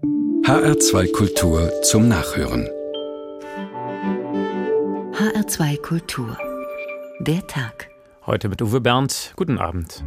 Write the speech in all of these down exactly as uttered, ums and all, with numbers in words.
H R zwei Kultur zum Nachhören. H R zwei Kultur. Der Tag. Heute mit Uwe Bernd. Guten Abend.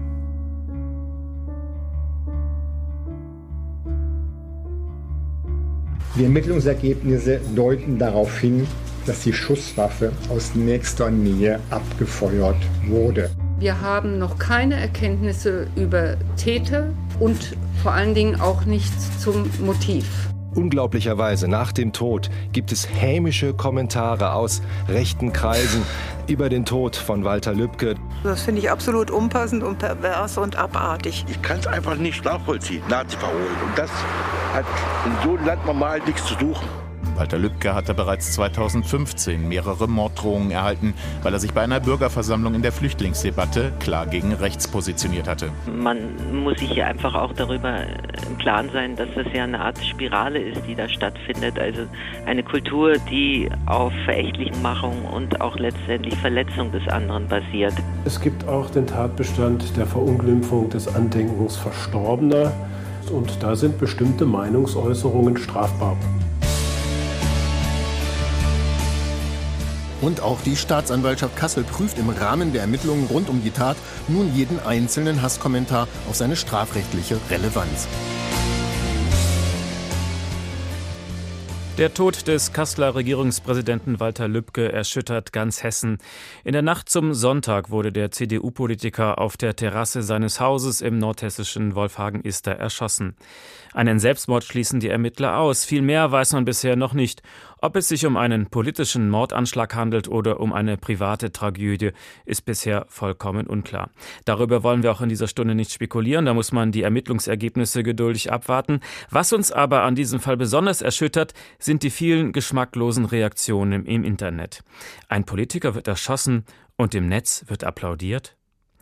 Die Ermittlungsergebnisse deuten darauf hin, dass die Schusswaffe aus nächster Nähe abgefeuert wurde. Wir haben noch keine Erkenntnisse über Täter und vor allen Dingen auch nichts zum Motiv. Unglaublicherweise, nach dem Tod gibt es hämische Kommentare aus rechten Kreisen über den Tod von Walter Lübcke. Das finde ich absolut unpassend und pervers und abartig. Ich kann es einfach nicht nachvollziehen, Nazi-Parolen. Und das hat in so einem Land normal nichts zu suchen. Walter Lübcke hatte bereits zweitausendfünfzehn mehrere Morddrohungen erhalten, weil er sich bei einer Bürgerversammlung in der Flüchtlingsdebatte klar gegen rechts positioniert hatte. Man muss sich hier einfach auch darüber im Klaren sein, dass das ja eine Art Spirale ist, die da stattfindet. Also eine Kultur, die auf Verächtlichmachung und auch letztendlich Verletzung des anderen basiert. Es gibt auch den Tatbestand der Verunglimpfung des Andenkens Verstorbener. Und da sind bestimmte Meinungsäußerungen strafbar. Und auch die Staatsanwaltschaft Kassel prüft im Rahmen der Ermittlungen rund um die Tat nun jeden einzelnen Hasskommentar auf seine strafrechtliche Relevanz. Der Tod des Kasseler Regierungspräsidenten Walter Lübcke erschüttert ganz Hessen. In der Nacht zum Sonntag wurde der C D U-Politiker auf der Terrasse seines Hauses im nordhessischen Wolfhagen-Ister erschossen. Einen Selbstmord schließen die Ermittler aus. Viel mehr weiß man bisher noch nicht. Ob es sich um einen politischen Mordanschlag handelt oder um eine private Tragödie, ist bisher vollkommen unklar. Darüber wollen wir auch in dieser Stunde nicht spekulieren. Da muss man die Ermittlungsergebnisse geduldig abwarten. Was uns aber an diesem Fall besonders erschüttert, sind die vielen geschmacklosen Reaktionen im Internet. Ein Politiker wird erschossen und im Netz wird applaudiert.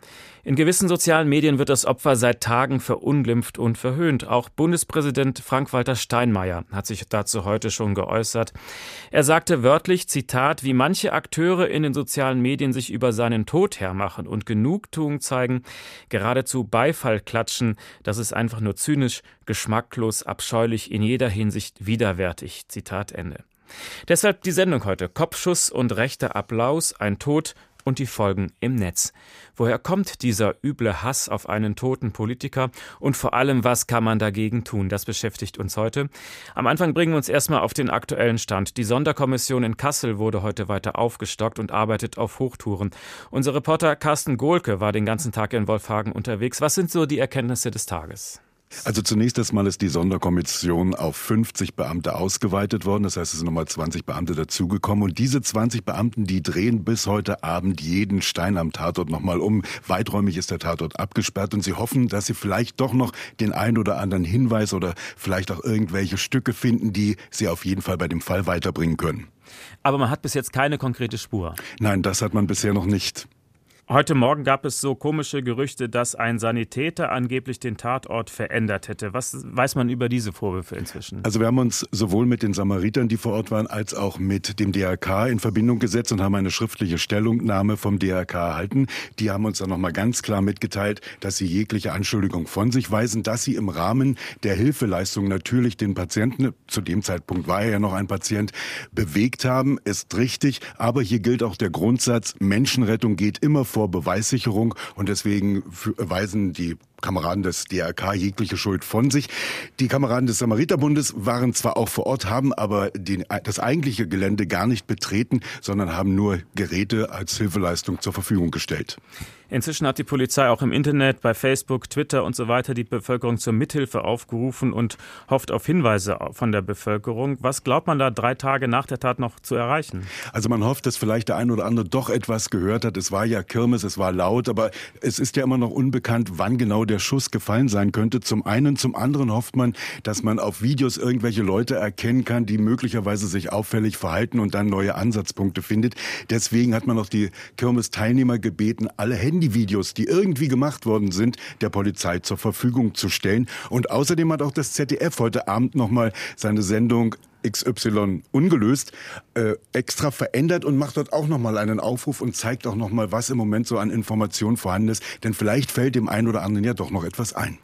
In gewissen sozialen Medien wird das Opfer seit Tagen verunglimpft und verhöhnt. Auch Bundespräsident Frank-Walter Steinmeier hat sich dazu heute schon geäußert. Er sagte wörtlich, Zitat, wie manche Akteure in den sozialen Medien sich über seinen Tod hermachen und Genugtuung zeigen, geradezu Beifall klatschen, das ist einfach nur zynisch, geschmacklos, abscheulich, in jeder Hinsicht widerwärtig. Zitat Ende. Deshalb die Sendung heute. Kopfschuss und rechter Applaus, ein Tod und die Folgen im Netz. Woher kommt dieser üble Hass auf einen toten Politiker und vor allem, was kann man dagegen tun? Das beschäftigt uns heute. Am Anfang bringen wir uns erstmal auf den aktuellen Stand. Die Sonderkommission in Kassel wurde heute weiter aufgestockt und arbeitet auf Hochtouren. Unser Reporter Carsten Gohlke war den ganzen Tag in Wolfhagen unterwegs. Was sind so die Erkenntnisse des Tages? Also zunächst erstmal ist die Sonderkommission auf fünfzig Beamte ausgeweitet worden. Das heißt, es sind nochmal zwanzig Beamte dazugekommen. Und diese zwanzig Beamten, die drehen bis heute Abend jeden Stein am Tatort nochmal um. Weiträumig ist der Tatort abgesperrt und sie hoffen, dass sie vielleicht doch noch den ein oder anderen Hinweis oder vielleicht auch irgendwelche Stücke finden, die sie auf jeden Fall bei dem Fall weiterbringen können. Aber man hat bis jetzt keine konkrete Spur. Nein, das hat man bisher noch nicht. Heute Morgen gab es so komische Gerüchte, dass ein Sanitäter angeblich den Tatort verändert hätte. Was weiß man über diese Vorwürfe inzwischen? Also wir haben uns sowohl mit den Samaritern, die vor Ort waren, als auch mit dem D R K in Verbindung gesetzt und haben eine schriftliche Stellungnahme vom D R K erhalten. Die haben uns dann nochmal ganz klar mitgeteilt, dass sie jegliche Anschuldigung von sich weisen, dass sie im Rahmen der Hilfeleistung natürlich den Patienten, zu dem Zeitpunkt war er ja noch ein Patient, bewegt haben, ist richtig. Aber hier gilt auch der Grundsatz, Menschenrettung geht immer vor Beweissicherung und deswegen weisen die Kameraden des D R K jegliche Schuld von sich. Die Kameraden des Samariterbundes waren zwar auch vor Ort, haben aber den, das eigentliche Gelände gar nicht betreten, sondern haben nur Geräte als Hilfeleistung zur Verfügung gestellt. Inzwischen hat die Polizei auch im Internet, bei Facebook, Twitter und so weiter die Bevölkerung zur Mithilfe aufgerufen und hofft auf Hinweise von der Bevölkerung. Was glaubt man da drei Tage nach der Tat noch zu erreichen? Also man hofft, dass vielleicht der ein oder andere doch etwas gehört hat. Es war ja Kirmes, es war laut, aber es ist ja immer noch unbekannt, wann genau der Schuss gefallen sein könnte. Zum einen, zum anderen hofft man, dass man auf Videos irgendwelche Leute erkennen kann, die möglicherweise sich auffällig verhalten und dann neue Ansatzpunkte findet. Deswegen hat man auch die Kirmes-Teilnehmer gebeten, alle Handyvideos, die irgendwie gemacht worden sind, der Polizei zur Verfügung zu stellen. Und außerdem hat auch das Z D F heute Abend nochmal seine Sendung X Y ungelöst äh, extra verändert und macht dort auch nochmal einen Aufruf und zeigt auch nochmal, was im Moment so an Informationen vorhanden ist. Denn vielleicht fällt dem einen oder anderen ja doch noch etwas ein.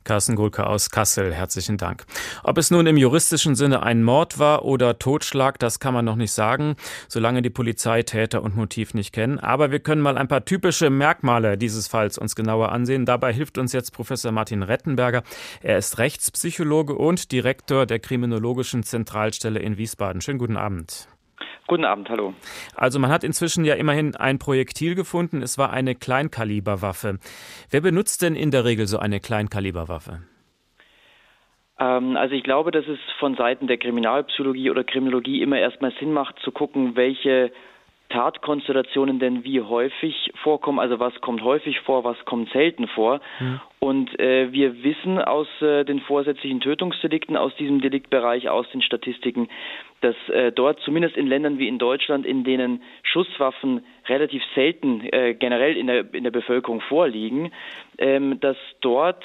Carsten Gohlke aus Kassel, herzlichen Dank. Ob es nun im juristischen Sinne ein Mord war oder Totschlag, das kann man noch nicht sagen, solange die Polizei Täter und Motiv nicht kennen. Aber wir können mal ein paar typische Merkmale dieses Falls uns genauer ansehen. Dabei hilft uns jetzt Professor Martin Rettenberger. Er ist Rechtspsychologe und Direktor der Kriminologischen Zentralstelle in Wiesbaden. Schönen guten Abend. Guten Abend, hallo. Also man hat inzwischen ja immerhin ein Projektil gefunden. Es war eine Kleinkaliberwaffe. Wer benutzt denn in der Regel so eine Kleinkaliberwaffe? Ähm, also ich glaube, dass es von Seiten der Kriminalpsychologie oder Kriminologie immer erstmal Sinn macht, zu gucken, welche Tatkonstellationen denn wie häufig vorkommen, also was kommt häufig vor, was kommt selten vor. Hm. Und äh, wir wissen aus äh, den vorsätzlichen Tötungsdelikten, aus diesem Deliktbereich, aus den Statistiken, dass äh, dort zumindest in Ländern wie in Deutschland, in denen Schusswaffen relativ selten äh, generell in der, in der Bevölkerung vorliegen, ähm, dass dort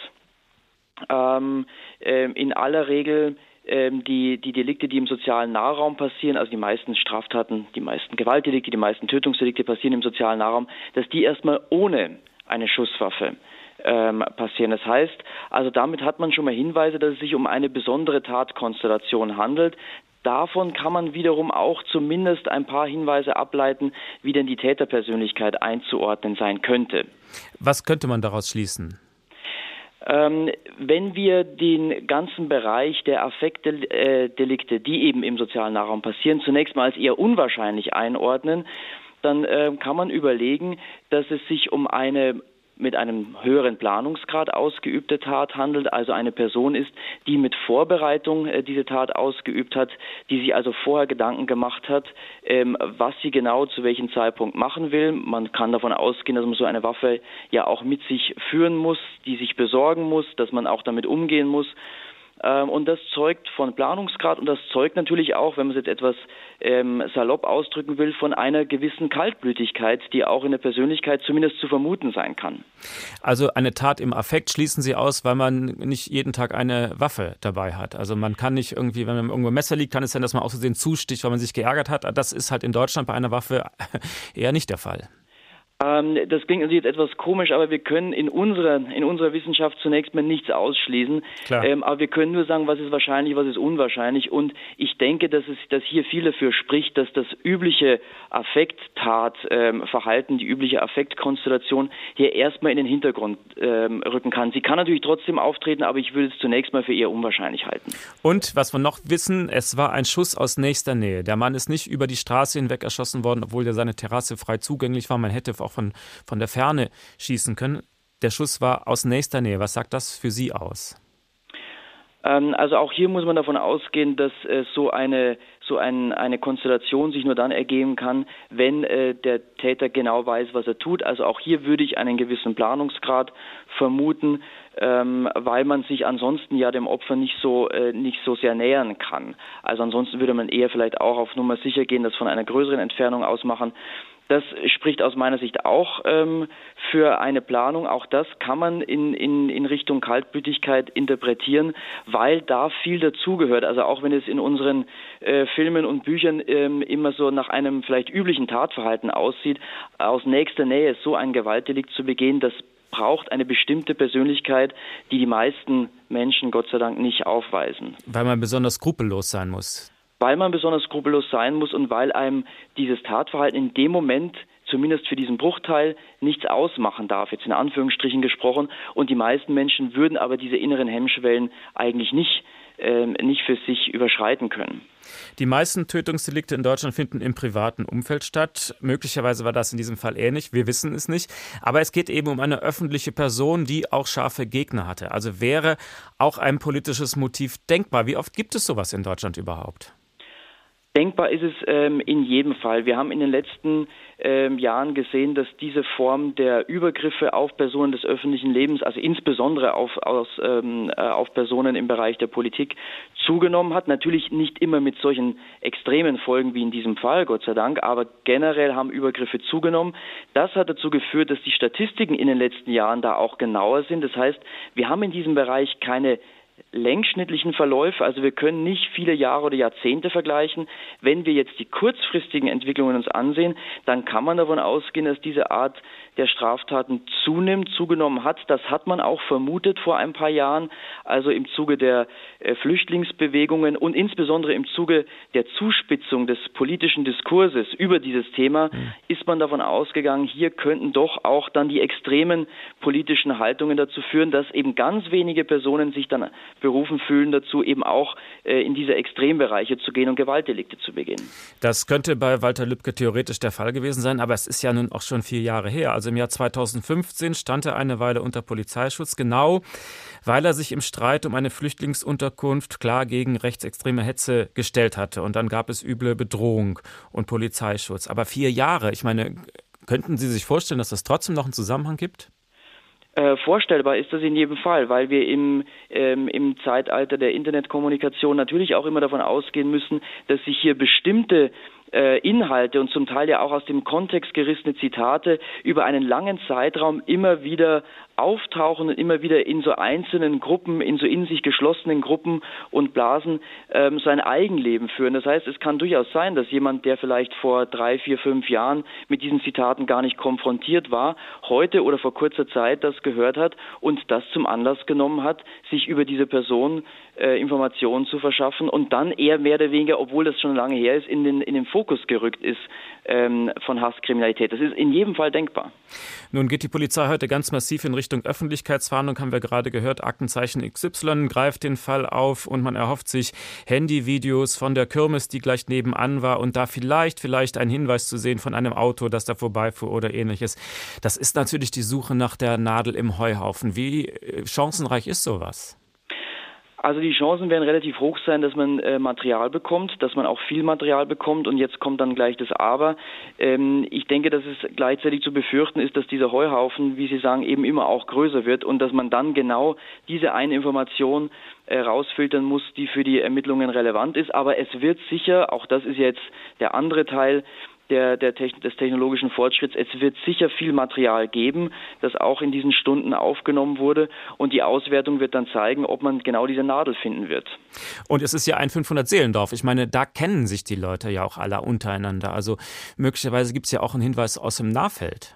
ähm, äh, in aller Regel Die, die Delikte, die im sozialen Nahraum passieren, also die meisten Straftaten, die meisten Gewaltdelikte, die meisten Tötungsdelikte passieren im sozialen Nahraum, dass die erstmal ohne eine Schusswaffe ähm, passieren. Das heißt, also damit hat man schon mal Hinweise, dass es sich um eine besondere Tatkonstellation handelt. Davon kann man wiederum auch zumindest ein paar Hinweise ableiten, wie denn die Täterpersönlichkeit einzuordnen sein könnte. Was könnte man daraus schließen? Ähm, wenn wir den ganzen Bereich der Affektdelikte, die eben im sozialen Nahraum passieren, zunächst mal als eher unwahrscheinlich einordnen, dann äh, kann man überlegen, dass es sich um eine mit einem höheren Planungsgrad ausgeübte Tat handelt, also eine Person ist, die mit Vorbereitung äh, diese Tat ausgeübt hat, die sich also vorher Gedanken gemacht hat, ähm, was sie genau zu welchem Zeitpunkt machen will. Man kann davon ausgehen, dass man so eine Waffe ja auch mit sich führen muss, die sich besorgen muss, dass man auch damit umgehen muss. Ähm, und das zeugt von Planungsgrad und das zeugt natürlich auch, wenn man es jetzt etwas ähm, salopp ausdrücken will, von einer gewissen Kaltblütigkeit, die auch in der Persönlichkeit zumindest zu vermuten sein kann. Also eine Tat im Affekt schließen Sie aus, weil man nicht jeden Tag eine Waffe dabei hat. Also man kann nicht irgendwie, wenn man irgendwo ein Messer liegt, kann es sein, dass man aus Versehen zusticht, weil man sich geärgert hat. Das ist halt in Deutschland bei einer Waffe eher nicht der Fall. Das klingt natürlich jetzt etwas komisch, aber wir können in unserer, in unserer Wissenschaft zunächst mal nichts ausschließen. Ähm, aber wir können nur sagen, was ist wahrscheinlich, was ist unwahrscheinlich. Und ich denke, dass es, dass hier viel dafür spricht, dass das übliche Affekttatverhalten, ähm, die übliche Affektkonstellation hier erstmal in den Hintergrund ähm, rücken kann. Sie kann natürlich trotzdem auftreten, aber ich würde es zunächst mal für eher unwahrscheinlich halten. Und was wir noch wissen, es war ein Schuss aus nächster Nähe. Der Mann ist nicht über die Straße hinweg erschossen worden, obwohl ja seine Terrasse frei zugänglich war. Man hätte auch von, von der Ferne schießen können. Der Schuss war aus nächster Nähe. Was sagt das für Sie aus? Ähm, also auch hier muss man davon ausgehen, dass äh, so eine so ein, eine Konstellation sich nur dann ergeben kann, wenn äh, der Täter genau weiß, was er tut. Also auch hier würde ich einen gewissen Planungsgrad vermuten, ähm, weil man sich ansonsten ja dem Opfer nicht so äh, nicht so sehr nähern kann. Also ansonsten würde man eher vielleicht auch auf Nummer sicher gehen, das von einer größeren Entfernung aus machen. Das spricht aus meiner Sicht auch ähm, für eine Planung. Auch das kann man in, in, in Richtung Kaltblütigkeit interpretieren, weil da viel dazugehört. Also auch wenn es in unseren äh, Filmen und Büchern ähm, immer so nach einem vielleicht üblichen Tatverhalten aussieht, aus nächster Nähe so ein Gewaltdelikt zu begehen, das braucht eine bestimmte Persönlichkeit, die die meisten Menschen Gott sei Dank nicht aufweisen. Weil man besonders skrupellos sein muss. Weil man besonders skrupellos sein muss und weil einem dieses Tatverhalten in dem Moment, zumindest für diesen Bruchteil, nichts ausmachen darf, jetzt in Anführungsstrichen gesprochen. Und die meisten Menschen würden aber diese inneren Hemmschwellen eigentlich nicht, äh, nicht für sich überschreiten können. Die meisten Tötungsdelikte in Deutschland finden im privaten Umfeld statt. Möglicherweise war das in diesem Fall ähnlich, wir wissen es nicht. Aber es geht eben um eine öffentliche Person, die auch scharfe Gegner hatte. Also wäre auch ein politisches Motiv denkbar. Wie oft gibt es sowas in Deutschland überhaupt? Denkbar ist es ähm, in jedem Fall. Wir haben in den letzten ähm, Jahren gesehen, dass diese Form der Übergriffe auf Personen des öffentlichen Lebens, also insbesondere auf, aus, ähm, äh, auf Personen im Bereich der Politik, zugenommen hat. Natürlich nicht immer mit solchen extremen Folgen wie in diesem Fall, Gott sei Dank, aber generell haben Übergriffe zugenommen. Das hat dazu geführt, dass die Statistiken in den letzten Jahren da auch genauer sind. Das heißt, wir haben in diesem Bereich keine längsschnittlichen Verläufe, also wir können nicht viele Jahre oder Jahrzehnte vergleichen. Wenn wir jetzt die kurzfristigen Entwicklungen uns ansehen, dann kann man davon ausgehen, dass diese Art der Straftaten zunimmt, zugenommen hat. Das hat man auch vermutet vor ein paar Jahren, also im Zuge der äh, Flüchtlingsbewegungen und insbesondere im Zuge der Zuspitzung des politischen Diskurses über dieses Thema mhm. ist man davon ausgegangen, hier könnten doch auch dann die extremen politischen Haltungen dazu führen, dass eben ganz wenige Personen sich dann berufen fühlen dazu, eben auch äh, in diese Extrembereiche zu gehen und Gewaltdelikte zu begehen. Das könnte bei Walter Lübcke theoretisch der Fall gewesen sein, aber es ist ja nun auch schon vier Jahre her. Also im Jahr zweitausendfünfzehn stand er eine Weile unter Polizeischutz, genau weil er sich im Streit um eine Flüchtlingsunterkunft klar gegen rechtsextreme Hetze gestellt hatte. Und dann gab es üble Bedrohung und Polizeischutz. Aber vier Jahre, ich meine, könnten Sie sich vorstellen, dass es trotzdem noch einen Zusammenhang gibt? Äh, vorstellbar ist das in jedem Fall, weil wir im, ähm, im Zeitalter der Internetkommunikation natürlich auch immer davon ausgehen müssen, dass sich hier bestimmte äh, Inhalte und zum Teil ja auch aus dem Kontext gerissene Zitate über einen langen Zeitraum immer wieder auftauchen und immer wieder in so einzelnen Gruppen, in so in sich geschlossenen Gruppen und Blasen ähm, sein Eigenleben führen. Das heißt, es kann durchaus sein, dass jemand, der vielleicht vor drei, vier, fünf Jahren mit diesen Zitaten gar nicht konfrontiert war, heute oder vor kurzer Zeit das gehört hat und das zum Anlass genommen hat, sich über diese Person äh, Informationen zu verschaffen und dann eher mehr oder weniger, obwohl das schon lange her ist, in den, in den Fokus gerückt ist ähm, von Hasskriminalität. Das ist in jedem Fall denkbar. Nun geht die Polizei heute ganz massiv in Richtung Öffentlichkeitsfahndung, haben wir gerade gehört. Aktenzeichen X Y greift den Fall auf und man erhofft sich Handyvideos von der Kirmes, die gleich nebenan war und da vielleicht, vielleicht ein Hinweis zu sehen von einem Auto, das da vorbeifuhr oder ähnliches. Das ist natürlich die Suche nach der Nadel im Heuhaufen. Wie chancenreich ist sowas? Also die Chancen werden relativ hoch sein, dass man äh, Material bekommt, dass man auch viel Material bekommt und jetzt kommt dann gleich das Aber. Ähm, ich denke, dass es gleichzeitig zu befürchten ist, dass dieser Heuhaufen, wie Sie sagen, eben immer auch größer wird und dass man dann genau diese eine Information äh, rausfiltern muss, die für die Ermittlungen relevant ist. Aber es wird sicher, auch das ist jetzt der andere Teil, Der, der, des technologischen Fortschritts. Es wird sicher viel Material geben, das auch in diesen Stunden aufgenommen wurde und die Auswertung wird dann zeigen, ob man genau diese Nadel finden wird. Und es ist ja ein fünfhundert-Seelendorf. Ich meine, da kennen sich die Leute ja auch alle untereinander. Also möglicherweise gibt es ja auch einen Hinweis aus dem Nahfeld.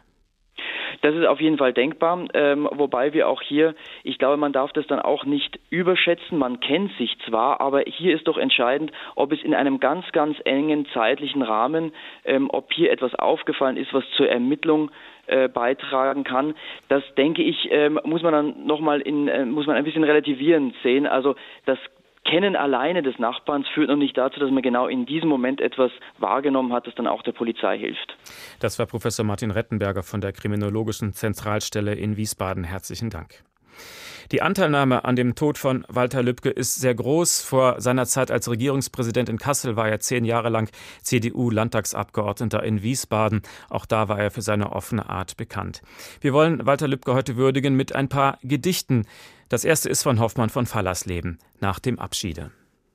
Das ist auf jeden Fall denkbar, ähm, wobei wir auch hier, ich glaube, man darf das dann auch nicht überschätzen. Man kennt sich zwar, aber hier ist doch entscheidend, ob es in einem ganz, ganz engen zeitlichen Rahmen, ähm, ob hier etwas aufgefallen ist, was zur Ermittlung äh, beitragen kann. Das, denke ich, ähm, muss man dann nochmal in, äh, muss man ein bisschen relativierend sehen. Also das Kennen alleine des Nachbarns führt noch nicht dazu, dass man genau in diesem Moment etwas wahrgenommen hat, das dann auch der Polizei hilft. Das war Professor Martin Rettenberger von der Kriminologischen Zentralstelle in Wiesbaden. Herzlichen Dank. Die Anteilnahme an dem Tod von Walter Lübcke ist sehr groß. Vor seiner Zeit als Regierungspräsident in Kassel war er zehn Jahre lang C D U-Landtagsabgeordneter in Wiesbaden. Auch da war er für seine offene Art bekannt. Wir wollen Walter Lübcke heute würdigen mit ein paar Gedichten. Das erste ist von Hoffmann von Fallersleben, Nach dem Abschiede.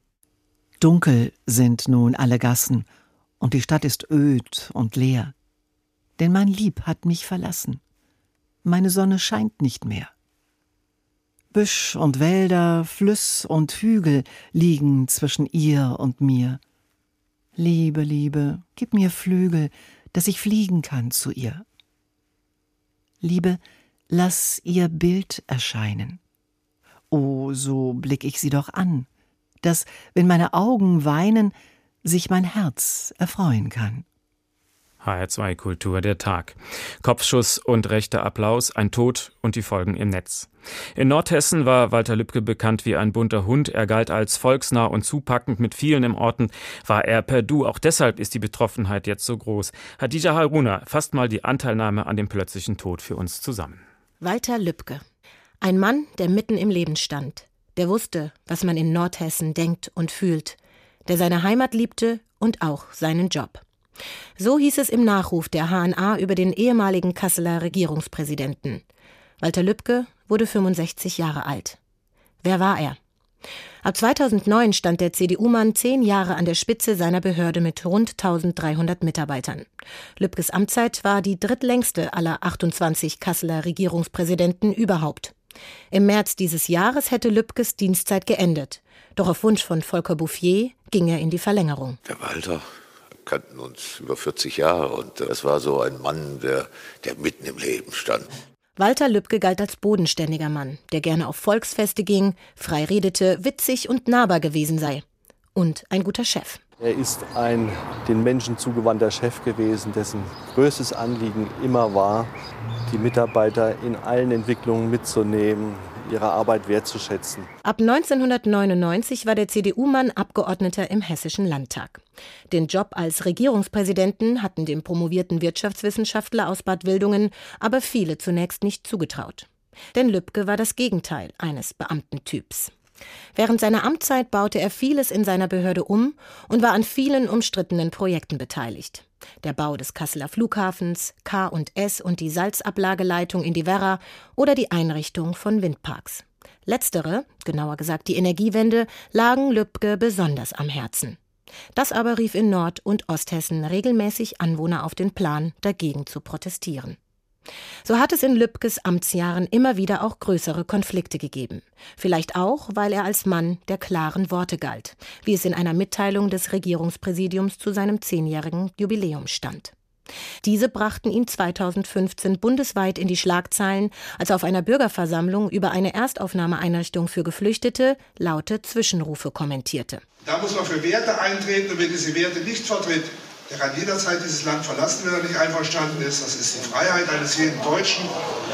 Dunkel sind nun alle Gassen, und die Stadt ist öd und leer. Denn mein Lieb hat mich verlassen. Meine Sonne scheint nicht mehr. Büsch und Wälder, Flüss und Hügel liegen zwischen ihr und mir. Liebe, Liebe, gib mir Flügel, dass ich fliegen kann zu ihr. Liebe, lass ihr Bild erscheinen. Oh, so blick ich sie doch an, dass, wenn meine Augen weinen, sich mein Herz erfreuen kann. H R zwei Kultur, der Tag. Kopfschuss und rechter Applaus, ein Tod und die Folgen im Netz. In Nordhessen war Walter Lübcke bekannt wie ein bunter Hund. Er galt als volksnah und zupackend. Mit vielen im Orten war er per Du. Auch deshalb ist die Betroffenheit jetzt so groß. Hadija Haruna fasst mal die Anteilnahme an dem plötzlichen Tod für uns zusammen. Walter Lübcke. Ein Mann, der mitten im Leben stand. Der wusste, was man in Nordhessen denkt und fühlt. Der seine Heimat liebte und auch seinen Job. So hieß es im Nachruf der H N A über den ehemaligen Kasseler Regierungspräsidenten. Walter Lübcke wurde fünfundsechzig Jahre alt. Wer war er? Ab zweitausendneun stand der C D U-Mann zehn Jahre an der Spitze seiner Behörde mit rund eintausenddreihundert Mitarbeitern. Lübkes Amtszeit war die drittlängste aller achtundzwanzig Kasseler Regierungspräsidenten überhaupt. Im März dieses Jahres hätte Lübkes Dienstzeit geendet. Doch auf Wunsch von Volker Bouffier ging er in die Verlängerung. Der Walter, wir kannten uns über vierzig Jahre und das war so ein Mann, der, der mitten im Leben stand. Walter Lübke galt als bodenständiger Mann, der gerne auf Volksfeste ging, frei redete, witzig und nahbar gewesen sei. Und ein guter Chef. Er ist ein den Menschen zugewandter Chef gewesen, dessen größtes Anliegen immer war, die Mitarbeiter in allen Entwicklungen mitzunehmen, ihre Arbeit wertzuschätzen. Ab neunzehnhundertneunundneunzig war der C D U-Mann Abgeordneter im Hessischen Landtag. Den Job als Regierungspräsidenten hatten dem promovierten Wirtschaftswissenschaftler aus Bad Wildungen aber viele zunächst nicht zugetraut. Denn Lübke war das Gegenteil eines Beamtentyps. Während seiner Amtszeit baute er vieles in seiner Behörde um und war an vielen umstrittenen Projekten beteiligt. Der Bau des Kasseler Flughafens, K und S und die Salzablageleitung in die Werra oder die Einrichtung von Windparks. Letztere, genauer gesagt die Energiewende, lagen Lübke besonders am Herzen. Das aber rief in Nord- und Osthessen regelmäßig Anwohner auf den Plan, dagegen zu protestieren. So hat es in Lübkes Amtsjahren immer wieder auch größere Konflikte gegeben. Vielleicht auch, weil er als Mann der klaren Worte galt, wie es in einer Mitteilung des Regierungspräsidiums zu seinem zehnjährigen Jubiläum stand. Diese brachten ihn zweitausendfünfzehn bundesweit in die Schlagzeilen, als er auf einer Bürgerversammlung über eine Erstaufnahmeeinrichtung für Geflüchtete laute Zwischenrufe kommentierte. Da muss man für Werte eintreten und wer diese Werte nicht vertritt, der kann jederzeit dieses Land verlassen, wenn er nicht einverstanden ist. Das ist die Freiheit eines jeden Deutschen.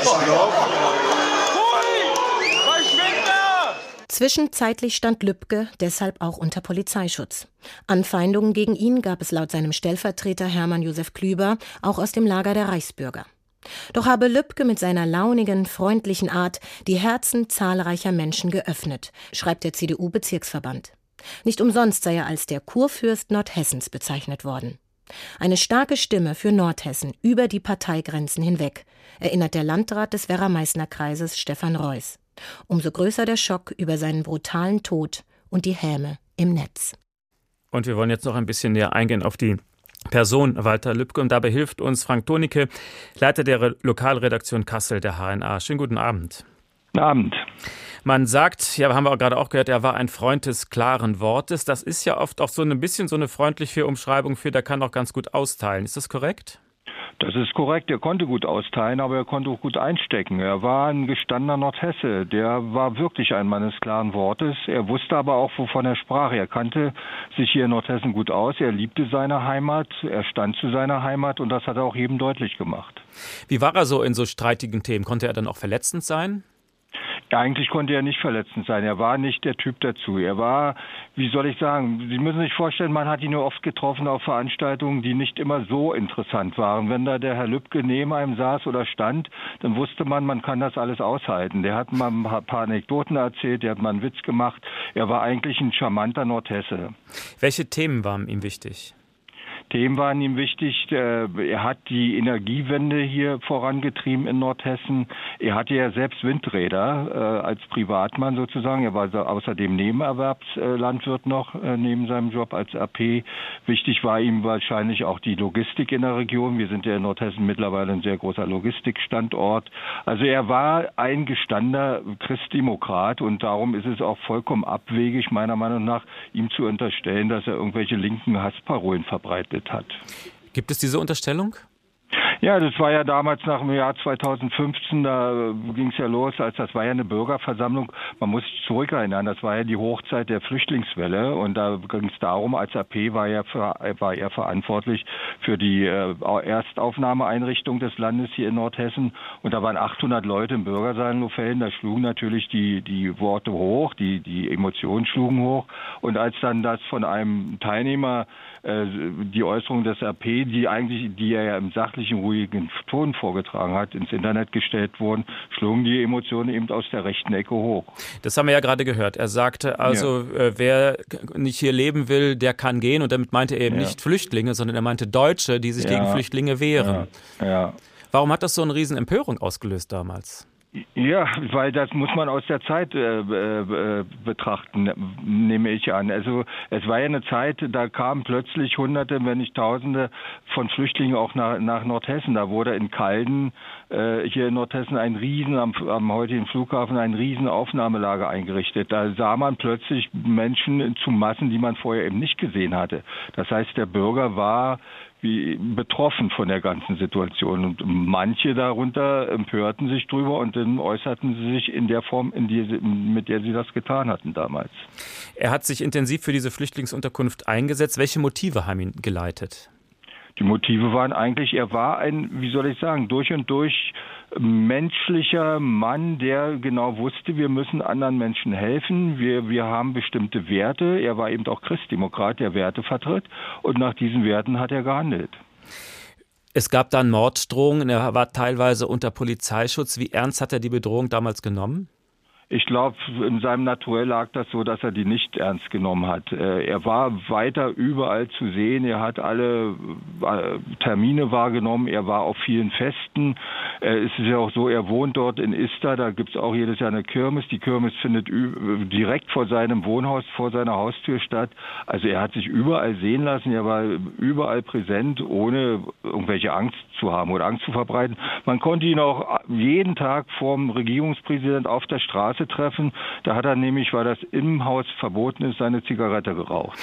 Zwischenzeitlich stand Lübke deshalb auch unter Polizeischutz. Anfeindungen gegen ihn gab es laut seinem Stellvertreter Hermann Josef Klüber auch aus dem Lager der Reichsbürger. Doch habe Lübke mit seiner launigen, freundlichen Art die Herzen zahlreicher Menschen geöffnet, schreibt der C D U-Bezirksverband. Nicht umsonst sei er als der Kurfürst Nordhessens bezeichnet worden. Eine starke Stimme für Nordhessen über die Parteigrenzen hinweg, erinnert der Landrat des Werra-Meißner-Kreises Stefan Reuß. Umso größer der Schock über seinen brutalen Tod und die Häme im Netz. Und wir wollen jetzt noch ein bisschen näher eingehen auf die Person Walter Lübke. Und dabei hilft uns Frank Tonicke, Leiter der Re- Lokalredaktion Kassel der H N A. Schönen guten Abend. Guten Abend. Man sagt, ja, haben wir auch gerade auch gehört, er war ein Freund des klaren Wortes. Das ist ja oft auch so ein bisschen so eine freundliche Umschreibung für, der kann auch ganz gut austeilen. Ist das korrekt? Das ist korrekt. Er konnte gut austeilen, aber er konnte auch gut einstecken. Er war ein gestandener Nordhesse. Der war wirklich ein Mann des klaren Wortes. Er wusste aber auch, wovon er sprach. Er kannte sich hier in Nordhessen gut aus. Er liebte seine Heimat. Er stand zu seiner Heimat und das hat er auch jedem deutlich gemacht. Wie war er so in so streitigen Themen? Konnte er dann auch verletzend sein? Eigentlich konnte er nicht verletzend sein. Er war nicht der Typ dazu. Er war, wie soll ich sagen, Sie müssen sich vorstellen, man hat ihn nur oft getroffen auf Veranstaltungen, die nicht immer so interessant waren. Wenn da der Herr Lübke neben einem saß oder stand, dann wusste man, man kann das alles aushalten. Der hat mal ein paar Anekdoten erzählt, der hat mal einen Witz gemacht. Er war eigentlich ein charmanter Nordhesse. Welche Themen waren ihm wichtig? Themen waren ihm wichtig. Er hat die Energiewende hier vorangetrieben in Nordhessen. Er hatte ja selbst Windräder äh, als Privatmann sozusagen. Er war außerdem Nebenerwerbslandwirt noch äh, neben seinem Job als A P. Wichtig war ihm wahrscheinlich auch die Logistik in der Region. Wir sind ja in Nordhessen mittlerweile ein sehr großer Logistikstandort. Also er war ein gestandener Christdemokrat und darum ist es auch vollkommen abwegig, meiner Meinung nach, ihm zu unterstellen, dass er irgendwelche linken Hassparolen verbreitet hat. Gibt es diese Unterstellung? Ja, das war ja damals nach dem Jahr zweitausendfünfzehn, da ging es ja los, als das war ja eine Bürgerversammlung. Man muss sich zurückerinnern, das war ja die Hochzeit der Flüchtlingswelle und da ging es darum, als A P war er, für, war er verantwortlich für die äh, Erstaufnahmeeinrichtung des Landes hier in Nordhessen und da waren achthundert Leute im Bürgersaal in Lohfelden, da schlugen natürlich die, die Worte hoch, die, die Emotionen schlugen hoch und als dann das von einem Teilnehmer äh, die Äußerung des A P, die eigentlich, die er ja im sachlichen, ruhigen Ton vorgetragen hat, ins Internet gestellt wurden, schlugen die Emotionen eben aus der rechten Ecke hoch. Das haben wir ja gerade gehört. Er sagte also, ja. äh, wer nicht hier leben will, der kann gehen. Und damit meinte er eben ja. nicht Flüchtlinge, sondern er meinte Deutsche, die sich ja. gegen Flüchtlinge wehren. Ja. Ja. Warum hat das so eine riesen Empörung ausgelöst damals? Ja, weil das muss man aus der Zeit äh, äh, betrachten, nehme ich an. Also es war ja eine Zeit, da kamen plötzlich Hunderte, wenn nicht Tausende von Flüchtlingen auch nach, nach Nordhessen. Da wurde in Calden, äh, hier in Nordhessen, ein Riesen, am, am heutigen Flughafen, ein riesen Aufnahmelager eingerichtet. Da sah man plötzlich Menschen zu Massen, die man vorher eben nicht gesehen hatte. Das heißt, der Bürger war wie betroffen von der ganzen Situation. Und manche darunter empörten sich drüber und dann äußerten sie sich in der Form, in die, mit der sie das getan hatten damals. Er hat sich intensiv für diese Flüchtlingsunterkunft eingesetzt. Welche Motive haben ihn geleitet? Die Motive waren eigentlich, er war ein, wie soll ich sagen, durch und durch menschlicher Mann, der genau wusste, wir müssen anderen Menschen helfen, wir, wir haben bestimmte Werte. Er war eben auch Christdemokrat, der Werte vertritt, und nach diesen Werten hat er gehandelt. Es gab dann Morddrohungen, er war teilweise unter Polizeischutz. Wie ernst hat er die Bedrohung damals genommen? Ich glaube, in seinem Naturell lag das so, dass er die nicht ernst genommen hat. Er war weiter überall zu sehen. Er hat alle Termine wahrgenommen. Er war auf vielen Festen. Es ist ja auch so, er wohnt dort in Ister. Da gibt es auch jedes Jahr eine Kirmes. Die Kirmes findet direkt vor seinem Wohnhaus, vor seiner Haustür statt. Also er hat sich überall sehen lassen. Er war überall präsent, ohne irgendwelche Angst zu haben oder Angst zu verbreiten. Man konnte ihn auch jeden Tag vom Regierungspräsident auf der Straße treffen. Da hat er nämlich, weil das im Haus verboten ist, seine Zigarette geraucht.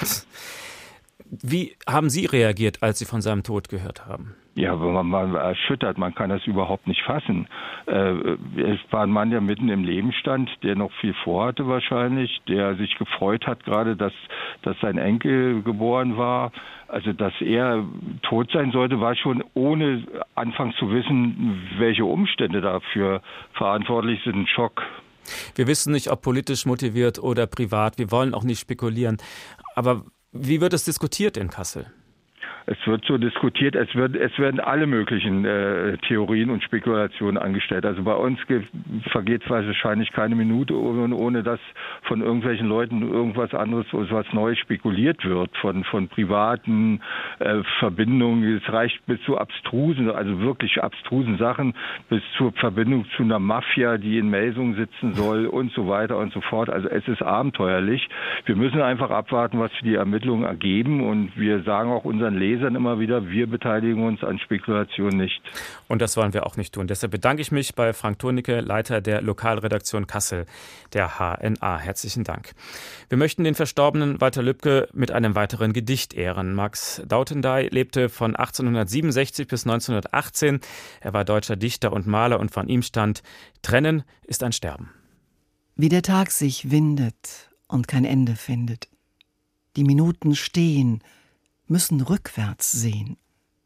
Wie haben Sie reagiert, als Sie von seinem Tod gehört haben? Ja, man war erschüttert, man kann das überhaupt nicht fassen. Es war ein Mann, der mitten im Leben stand, der noch viel vorhatte wahrscheinlich, der sich gefreut hat gerade, dass, dass sein Enkel geboren war. Also, dass er tot sein sollte, war schon, ohne anfangs zu wissen, welche Umstände dafür verantwortlich sind, ein Schock. Wir wissen nicht, ob politisch motiviert oder privat. Wir wollen auch nicht spekulieren. Aber wie wird es diskutiert in Kassel? Es wird so diskutiert, es, wird, es werden alle möglichen äh, Theorien und Spekulationen angestellt. Also bei uns ge- vergeht wahrscheinlich keine Minute, ohne, ohne dass von irgendwelchen Leuten irgendwas anderes, was Neues spekuliert wird, von, von privaten äh, Verbindungen. Es reicht bis zu abstrusen, also wirklich abstrusen Sachen, bis zur Verbindung zu einer Mafia, die in Melsungen sitzen soll und so weiter und so fort. Also es ist abenteuerlich. Wir müssen einfach abwarten, was die Ermittlungen ergeben, und wir sagen auch unseren Lesern immer wieder, wir beteiligen uns an Spekulationen nicht. Und das wollen wir auch nicht tun. Deshalb bedanke ich mich bei Frank Thurnicke, Leiter der Lokalredaktion Kassel, der H N A. Herzlichen Dank. Wir möchten den verstorbenen Walter Lübcke mit einem weiteren Gedicht ehren. Max Dautendey lebte von achtzehnhundertsiebenundsechzig bis neunzehnhundertachtzehn. Er war deutscher Dichter und Maler, und von ihm stand: Trennen ist ein Sterben. Wie der Tag sich windet und kein Ende findet. Die Minuten stehen, müssen rückwärts sehen.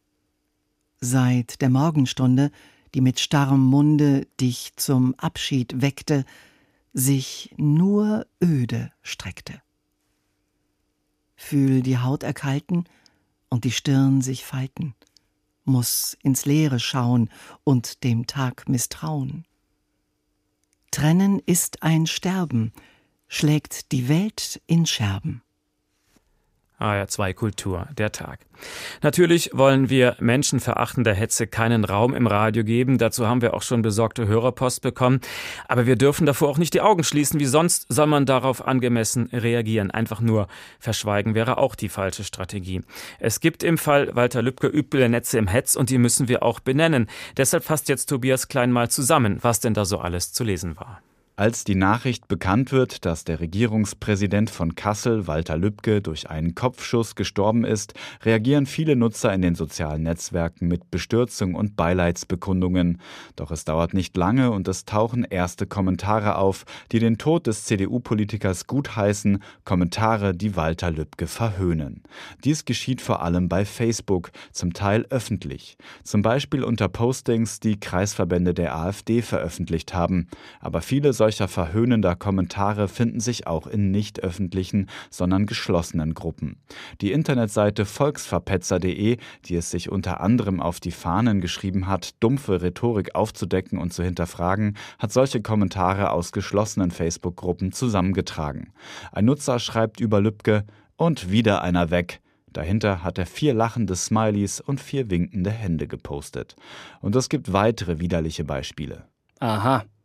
Seit der Morgenstunde, die mit starrem Munde dich zum Abschied weckte, sich nur öde streckte. Fühl die Haut erkalten und die Stirn sich falten, muss ins Leere schauen und dem Tag misstrauen. Trennen ist ein Sterben, schlägt die Welt in Scherben. A R zwei Kultur, der Tag. Natürlich wollen wir menschenverachtender Hetze keinen Raum im Radio geben. Dazu haben wir auch schon besorgte Hörerpost bekommen. Aber wir dürfen davor auch nicht die Augen schließen. Wie sonst soll man darauf angemessen reagieren? Einfach nur verschweigen wäre auch die falsche Strategie. Es gibt im Fall Walter Lübcke üble Netze im Hetz, und die müssen wir auch benennen. Deshalb fasst jetzt Tobias Klein mal zusammen, was denn da so alles zu lesen war. Als die Nachricht bekannt wird, dass der Regierungspräsident von Kassel, Walter Lübcke, durch einen Kopfschuss gestorben ist, reagieren viele Nutzer in den sozialen Netzwerken mit Bestürzung und Beileidsbekundungen. Doch es dauert nicht lange und es tauchen erste Kommentare auf, die den Tod des C D U-Politikers gutheißen, Kommentare, die Walter Lübcke verhöhnen. Dies geschieht vor allem bei Facebook, zum Teil öffentlich. Zum Beispiel unter Postings, die Kreisverbände der AfD veröffentlicht haben. Aber viele solcher Solcher verhöhnender Kommentare finden sich auch in nicht öffentlichen, sondern geschlossenen Gruppen. Die Internetseite volksverpetzer punkt de, die es sich unter anderem auf die Fahnen geschrieben hat, dumpfe Rhetorik aufzudecken und zu hinterfragen, hat solche Kommentare aus geschlossenen Facebook-Gruppen zusammengetragen. Ein Nutzer schreibt über Lübcke: Und wieder einer weg. Dahinter hat er vier lachende Smileys und vier winkende Hände gepostet. Und es gibt weitere widerliche Beispiele. Aha.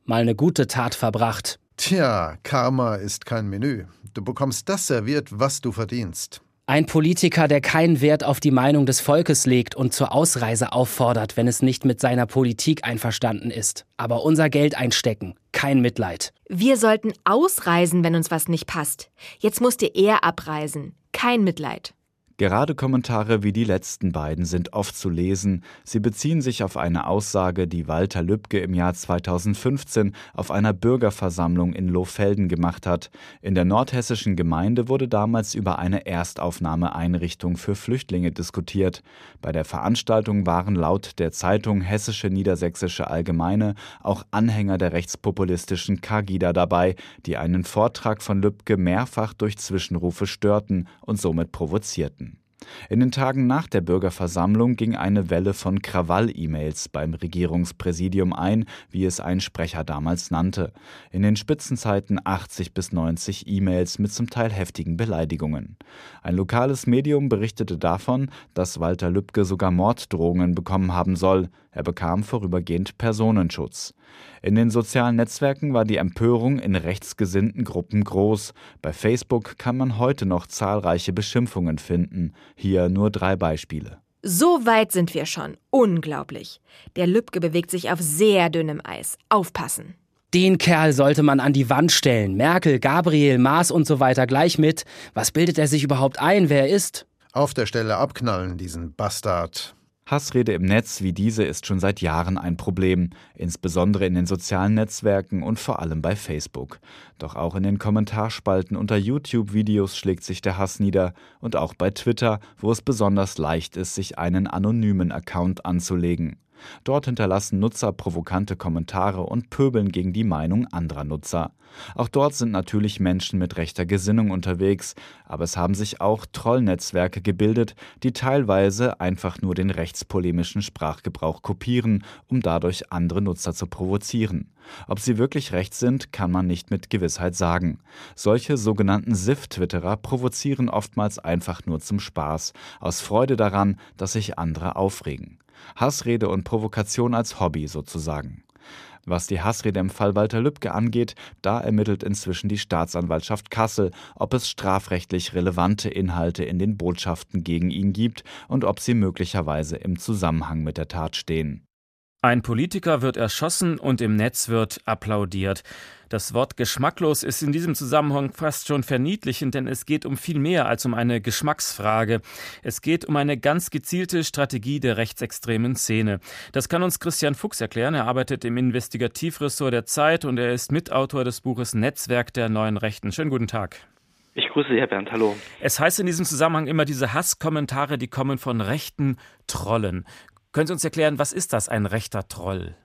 mal eine gute Tat verbracht. Tja, Karma ist kein Menü. Du bekommst das serviert, was du verdienst. Ein Politiker, der keinen Wert auf die Meinung des Volkes legt und zur Ausreise auffordert, wenn es nicht mit seiner Politik einverstanden ist. Aber unser Geld einstecken, kein Mitleid. Wir sollten ausreisen, wenn uns was nicht passt. Jetzt musste er abreisen, kein Mitleid. Gerade Kommentare wie die letzten beiden sind oft zu lesen. Sie beziehen sich auf eine Aussage, die Walter Lübcke im Jahr zweitausendfünfzehn auf einer Bürgerversammlung in Lohfelden gemacht hat. In der nordhessischen Gemeinde wurde damals über eine Erstaufnahmeeinrichtung für Flüchtlinge diskutiert. Bei der Veranstaltung waren laut der Zeitung Hessische Niedersächsische Allgemeine auch Anhänger der rechtspopulistischen Cagida dabei, die einen Vortrag von Lübcke mehrfach durch Zwischenrufe störten und somit provozierten. In den Tagen nach der Bürgerversammlung ging eine Welle von Krawall-E-Mails beim Regierungspräsidium ein, wie es ein Sprecher damals nannte. In den Spitzenzeiten achtzig bis neunzig E-Mails mit zum Teil heftigen Beleidigungen. Ein lokales Medium berichtete davon, dass Walter Lübcke sogar Morddrohungen bekommen haben soll. Er bekam vorübergehend Personenschutz. In den sozialen Netzwerken war die Empörung in rechtsgesinnten Gruppen groß. Bei Facebook kann man heute noch zahlreiche Beschimpfungen finden. Hier nur drei Beispiele. So weit sind wir schon. Unglaublich. Der Lübcke bewegt sich auf sehr dünnem Eis. Aufpassen. Den Kerl sollte man an die Wand stellen. Merkel, Gabriel, Maas und so weiter gleich mit. Was bildet er sich überhaupt ein, wer er ist? Auf der Stelle abknallen, diesen Bastard. Hassrede im Netz wie diese ist schon seit Jahren ein Problem, insbesondere in den sozialen Netzwerken und vor allem bei Facebook. Doch auch in den Kommentarspalten unter YouTube-Videos schlägt sich der Hass nieder und auch bei Twitter, wo es besonders leicht ist, sich einen anonymen Account anzulegen. Dort hinterlassen Nutzer provokante Kommentare und pöbeln gegen die Meinung anderer Nutzer. Auch dort sind natürlich Menschen mit rechter Gesinnung unterwegs, aber es haben sich auch Trollnetzwerke gebildet, die teilweise einfach nur den rechtspolemischen Sprachgebrauch kopieren, um dadurch andere Nutzer zu provozieren. Ob sie wirklich rechts sind, kann man nicht mit Gewissheit sagen. Solche sogenannten S I F-Twitterer provozieren oftmals einfach nur zum Spaß, aus Freude daran, dass sich andere aufregen. Hassrede und Provokation als Hobby sozusagen. Was die Hassrede im Fall Walter Lübcke angeht, da ermittelt inzwischen die Staatsanwaltschaft Kassel, ob es strafrechtlich relevante Inhalte in den Botschaften gegen ihn gibt und ob sie möglicherweise im Zusammenhang mit der Tat stehen. Ein Politiker wird erschossen und im Netz wird applaudiert. Das Wort geschmacklos ist in diesem Zusammenhang fast schon verniedlichend, denn es geht um viel mehr als um eine Geschmacksfrage. Es geht um eine ganz gezielte Strategie der rechtsextremen Szene. Das kann uns Christian Fuchs erklären. Er arbeitet im Investigativressort der Zeit und er ist Mitautor des Buches Netzwerk der neuen Rechten. Schönen guten Tag. Ich grüße Sie, Herr Bernd. Hallo. Es heißt in diesem Zusammenhang immer, diese Hasskommentare, die kommen von rechten Trollen. Können Sie uns erklären, was ist das, ein rechter Troll?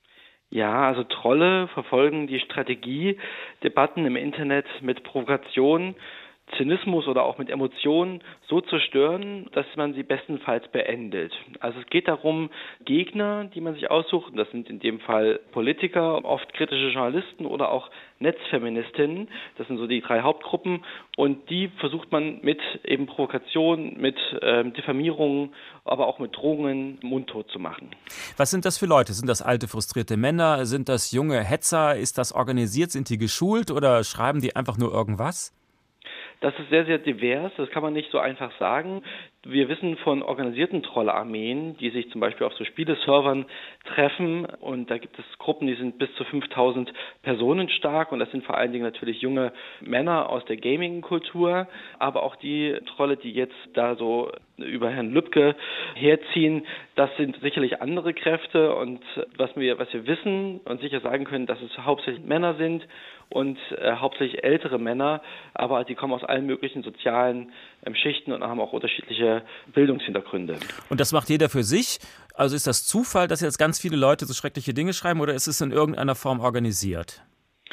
Ja, also Trolle verfolgen die Strategie, Debatten im Internet mit Provokation, Zynismus oder auch mit Emotionen so zu stören, dass man sie bestenfalls beendet. Also es geht darum, Gegner, die man sich aussucht, und das sind in dem Fall Politiker, oft kritische Journalisten oder auch Netzfeministinnen, das sind so die drei Hauptgruppen, und die versucht man mit eben Provokation, mit ähm, Diffamierungen, aber auch mit Drohungen mundtot zu machen. Was sind das für Leute? Sind das alte, frustrierte Männer? Sind das junge Hetzer? Ist das organisiert? Sind die geschult oder schreiben die einfach nur irgendwas? Das ist sehr, sehr divers, das kann man nicht so einfach sagen. Wir wissen von organisierten Trollarmeen, die sich zum Beispiel auf so Spieleservern treffen, und da gibt es Gruppen, die sind bis zu fünftausend Personen stark, und das sind vor allen Dingen natürlich junge Männer aus der Gaming-Kultur, aber auch die Trolle, die jetzt da so über Herrn Lübcke herziehen, das sind sicherlich andere Kräfte, und was wir, was wir wissen und sicher sagen können, dass es hauptsächlich Männer sind und äh, hauptsächlich ältere Männer, aber die kommen aus allen möglichen sozialen ähm, Schichten und haben auch unterschiedliche Bildungshintergründe. Und das macht jeder für sich? Also ist das Zufall, dass jetzt ganz viele Leute so schreckliche Dinge schreiben, oder ist es in irgendeiner Form organisiert?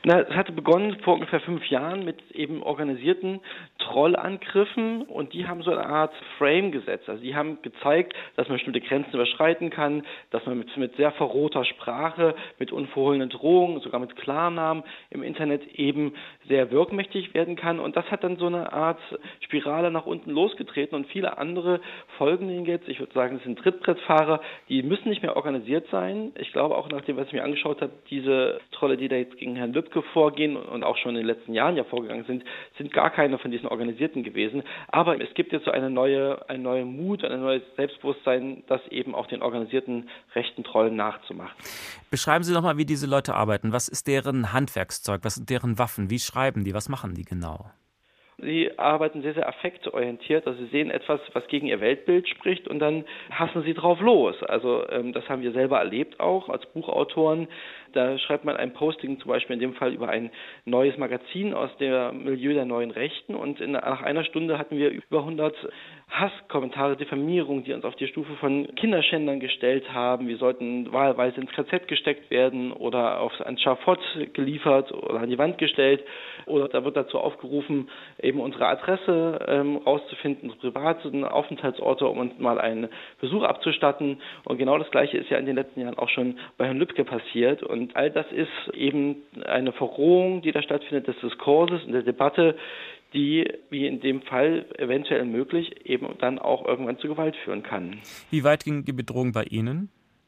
Na, es hatte begonnen vor ungefähr fünf Jahren mit eben organisierten Trollangriffen und die haben so eine Art Frame gesetzt. Also die haben gezeigt, dass man bestimmte Grenzen überschreiten kann, dass man mit, mit sehr verrohter Sprache, mit unverhohlenen Drohungen, sogar mit Klarnamen im Internet eben sehr wirkmächtig werden kann. Und das hat dann so eine Art Spirale nach unten losgetreten und viele andere folgen denen jetzt. Ich würde sagen, es sind Trittbrettfahrer, die müssen nicht mehr organisiert sein. Ich glaube auch nach dem, was ich mir angeschaut habe, diese Trolle, die da jetzt gegen Herrn Lübke vorgehen und auch schon in den letzten Jahren ja vorgegangen sind, sind gar keine von diesen Organisierten gewesen. Aber es gibt jetzt so eine neue, ein neuer Mut, ein neues Selbstbewusstsein, das eben auch den organisierten rechten Trollen nachzumachen. Beschreiben Sie doch mal, wie diese Leute arbeiten. Was ist deren Handwerkszeug? Was sind deren Waffen? Wie schreiben die? Was machen die genau? Sie arbeiten sehr, sehr affektorientiert. Also sie sehen etwas, was gegen ihr Weltbild spricht und dann hassen sie drauf los. Also ähm, das haben wir selber erlebt auch als Buchautoren. Da schreibt man ein Posting zum Beispiel in dem Fall über ein neues Magazin aus dem Milieu der neuen Rechten und in, nach einer Stunde hatten wir über hundert Hasskommentare, Diffamierung, die uns auf die Stufe von Kinderschändern gestellt haben. Wir sollten wahlweise ins K Z gesteckt werden oder auf ein Schafott geliefert oder an die Wand gestellt. Oder da wird dazu aufgerufen, eben unsere Adresse ähm, rauszufinden, unsere privaten Aufenthaltsorte, um uns mal einen Besuch abzustatten. Und genau das Gleiche ist ja in den letzten Jahren auch schon bei Herrn Lübke passiert. Und all das ist eben eine Verrohung, die da stattfindet, des Diskurses und der Debatte, die, wie in dem Fall eventuell möglich, eben dann auch irgendwann zu Gewalt führen kann. Wie weit ging die Bedrohung bei Ihnen?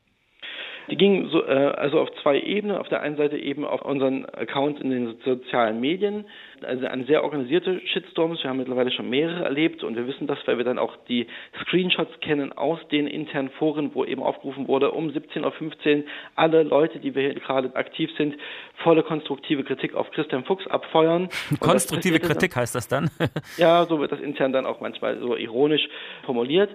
Die ging so, äh, also auf zwei Ebenen. Auf der einen Seite eben auf unseren Account in den sozialen Medien. Also eine sehr organisierte Shitstorms. Wir haben mittlerweile schon mehrere erlebt und wir wissen das, weil wir dann auch die Screenshots kennen aus den internen Foren, wo eben aufgerufen wurde, um siebzehn Uhr fünfzehn alle Leute, die wir hier gerade aktiv sind, volle konstruktive Kritik auf Christian Fuchs abfeuern. Konstruktive Kritik heißt das dann? Ja, so wird das intern dann auch manchmal so ironisch formuliert.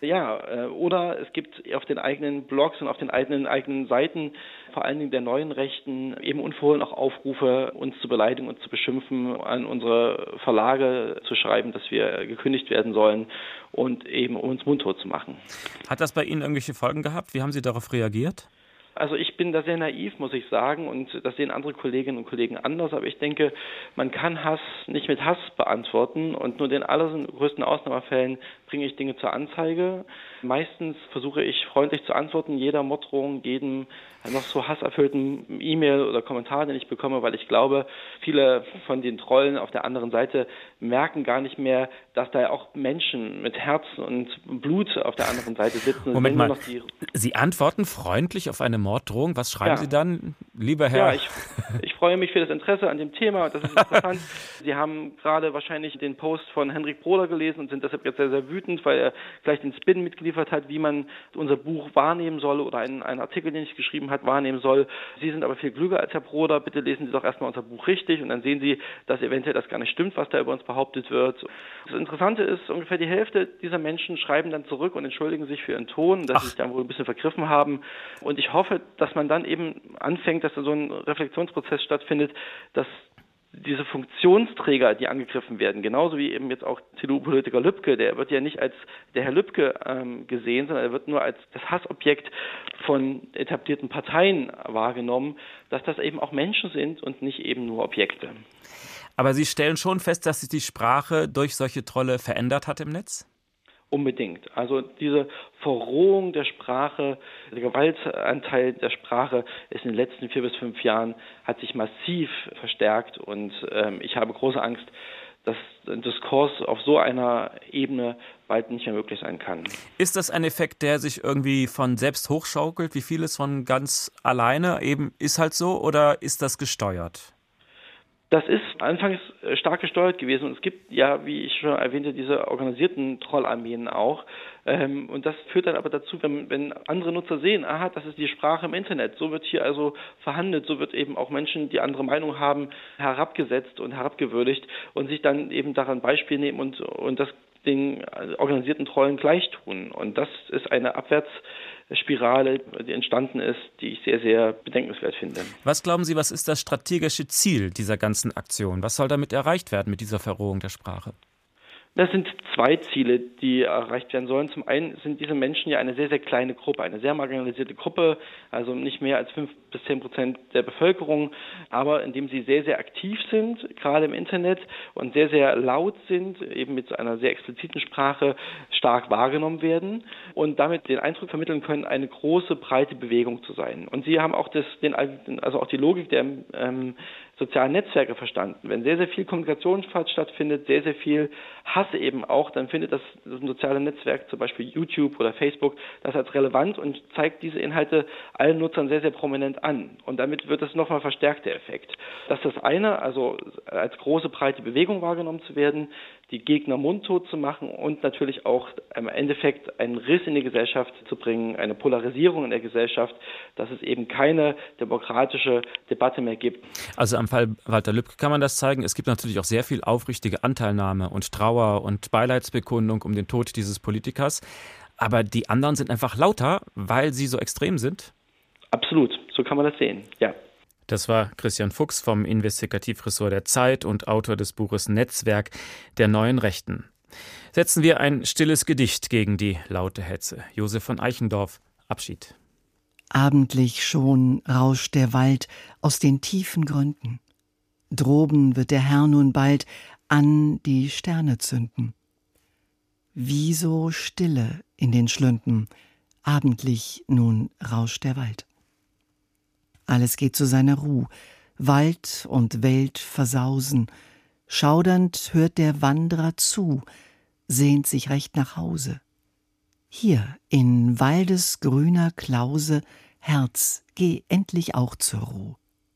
Ja, oder es gibt auf den eigenen Blogs und auf den eigenen eigenen Seiten, vor allen Dingen der neuen Rechten, eben unverhohlen auch Aufrufe, uns zu beleidigen und zu beschimpfen, an unsere Verlage zu schreiben, dass wir gekündigt werden sollen und eben um uns mundtot zu machen. Hat das bei Ihnen irgendwelche Folgen gehabt? Wie haben Sie darauf reagiert? Also ich bin da sehr naiv, muss ich sagen, und das sehen andere Kolleginnen und Kollegen anders, aber ich denke, man kann Hass nicht mit Hass beantworten und nur in allergrößten Ausnahmefällen bringe ich Dinge zur Anzeige. Meistens versuche ich freundlich zu antworten, jeder Morddrohung, jedem noch so hasserfüllten E-Mail oder Kommentar, den ich bekomme, weil ich glaube, viele von den Trollen auf der anderen Seite merken gar nicht mehr, dass da auch Menschen mit Herz und Blut auf der anderen Seite sitzen. Moment mal, noch die Sie antworten freundlich auf eine Morddrohung. Was schreiben ja. Sie dann, lieber Herr? Ja, ich, ich freue mich für das Interesse an dem Thema. Das ist interessant. Sie haben gerade wahrscheinlich den Post von Henrik Broder gelesen und sind deshalb jetzt sehr, sehr wütend, weil er gleich den Spin mitgeliefert hat, wie man unser Buch wahrnehmen soll oder einen, einen Artikel, den ich geschrieben habe, wahrnehmen soll. Sie sind aber viel klüger als Herr Broder. Bitte lesen Sie doch erstmal unser Buch richtig und dann sehen Sie, dass eventuell das gar nicht stimmt, was da über uns behauptet wird. Das Interessante ist, ungefähr die Hälfte dieser Menschen schreiben dann zurück und entschuldigen sich für ihren Ton, dass Ach. sie sich dann wohl ein bisschen vergriffen haben. Und ich hoffe, dass man dann eben anfängt, dass da so ein Reflexionsprozess stattfindet, dass diese Funktionsträger, die angegriffen werden, genauso wie eben jetzt auch C D U-Politiker Lübke, der wird ja nicht als der Herr Lübke ähm, gesehen, sondern er wird nur als das Hassobjekt von etablierten Parteien wahrgenommen, dass das eben auch Menschen sind und nicht eben nur Objekte. Aber Sie stellen schon fest, dass sich die Sprache durch solche Trolle verändert hat im Netz? Unbedingt. Also diese Verrohung der Sprache, der Gewaltanteil der Sprache ist in den letzten vier bis fünf Jahren hat sich massiv verstärkt und ähm, ich habe große Angst, dass ein Diskurs auf so einer Ebene bald nicht mehr möglich sein kann. Ist das ein Effekt, der sich irgendwie von selbst hochschaukelt, wie vieles von ganz alleine eben ist halt so, oder ist das gesteuert? Das ist anfangs stark gesteuert gewesen und es gibt ja, wie ich schon erwähnte, diese organisierten Trollarmeen auch. Ähm, und das führt dann aber dazu, wenn, wenn andere Nutzer sehen, aha, das ist die Sprache im Internet, so wird hier also verhandelt, so wird eben auch Menschen, die andere Meinung haben, herabgesetzt und herabgewürdigt und sich dann eben daran Beispiel nehmen und, und das den organisierten Trollen gleich tun. Und das ist eine Abwärtsspirale, die entstanden ist, die ich sehr, sehr bedenkenswert finde. Was glauben Sie, was ist das strategische Ziel dieser ganzen Aktion? Was soll damit erreicht werden mit dieser Verrohung der Sprache? Das sind zwei Ziele, die erreicht werden sollen. Zum einen sind diese Menschen ja eine sehr, sehr kleine Gruppe, eine sehr marginalisierte Gruppe, also nicht mehr als fünf bis zehn Prozent der Bevölkerung, aber indem sie sehr, sehr aktiv sind, gerade im Internet, und sehr, sehr laut sind, eben mit einer sehr expliziten Sprache stark wahrgenommen werden und damit den Eindruck vermitteln können, eine große, breite Bewegung zu sein. Und sie haben auch das, den, also auch die Logik der ähm, sozialen Netzwerke verstanden. Wenn sehr, sehr viel Kommunikation stattfindet, sehr, sehr viel Hass eben auch, dann findet das, das soziale Netzwerk, zum Beispiel YouTube oder Facebook, das als relevant und zeigt diese Inhalte allen Nutzern sehr, sehr prominent an. Und damit wird das nochmal verstärkt, der Effekt. Das ist das eine, also als große, breite Bewegung wahrgenommen zu werden, die Gegner mundtot zu machen und natürlich auch im Endeffekt einen Riss in die Gesellschaft zu bringen, eine Polarisierung in der Gesellschaft, dass es eben keine demokratische Debatte mehr gibt. Also am Fall Walter Lübcke kann man das zeigen. Es gibt natürlich auch sehr viel aufrichtige Anteilnahme und Trauer und Beileidsbekundung um den Tod dieses Politikers. Aber die anderen sind einfach lauter, weil sie so extrem sind? Absolut, so kann man das sehen, ja. Das war Christian Fuchs vom Investigativressort der Zeit und Autor des Buches Netzwerk der neuen Rechten. Setzen wir ein stilles Gedicht gegen die laute Hetze. Josef von Eichendorff, Abschied. Abendlich schon rauscht der Wald aus den tiefen Gründen. Droben wird der Herr nun bald an die Sterne zünden. Wie so Stille in den Schlünden, abendlich nun rauscht der Wald. Alles geht zu seiner Ruh, Wald und Welt versausen. Schaudernd hört der Wanderer zu, sehnt sich recht nach Hause. Hier, in Waldes grüner Klause, Herz, geh endlich auch zur Ruh.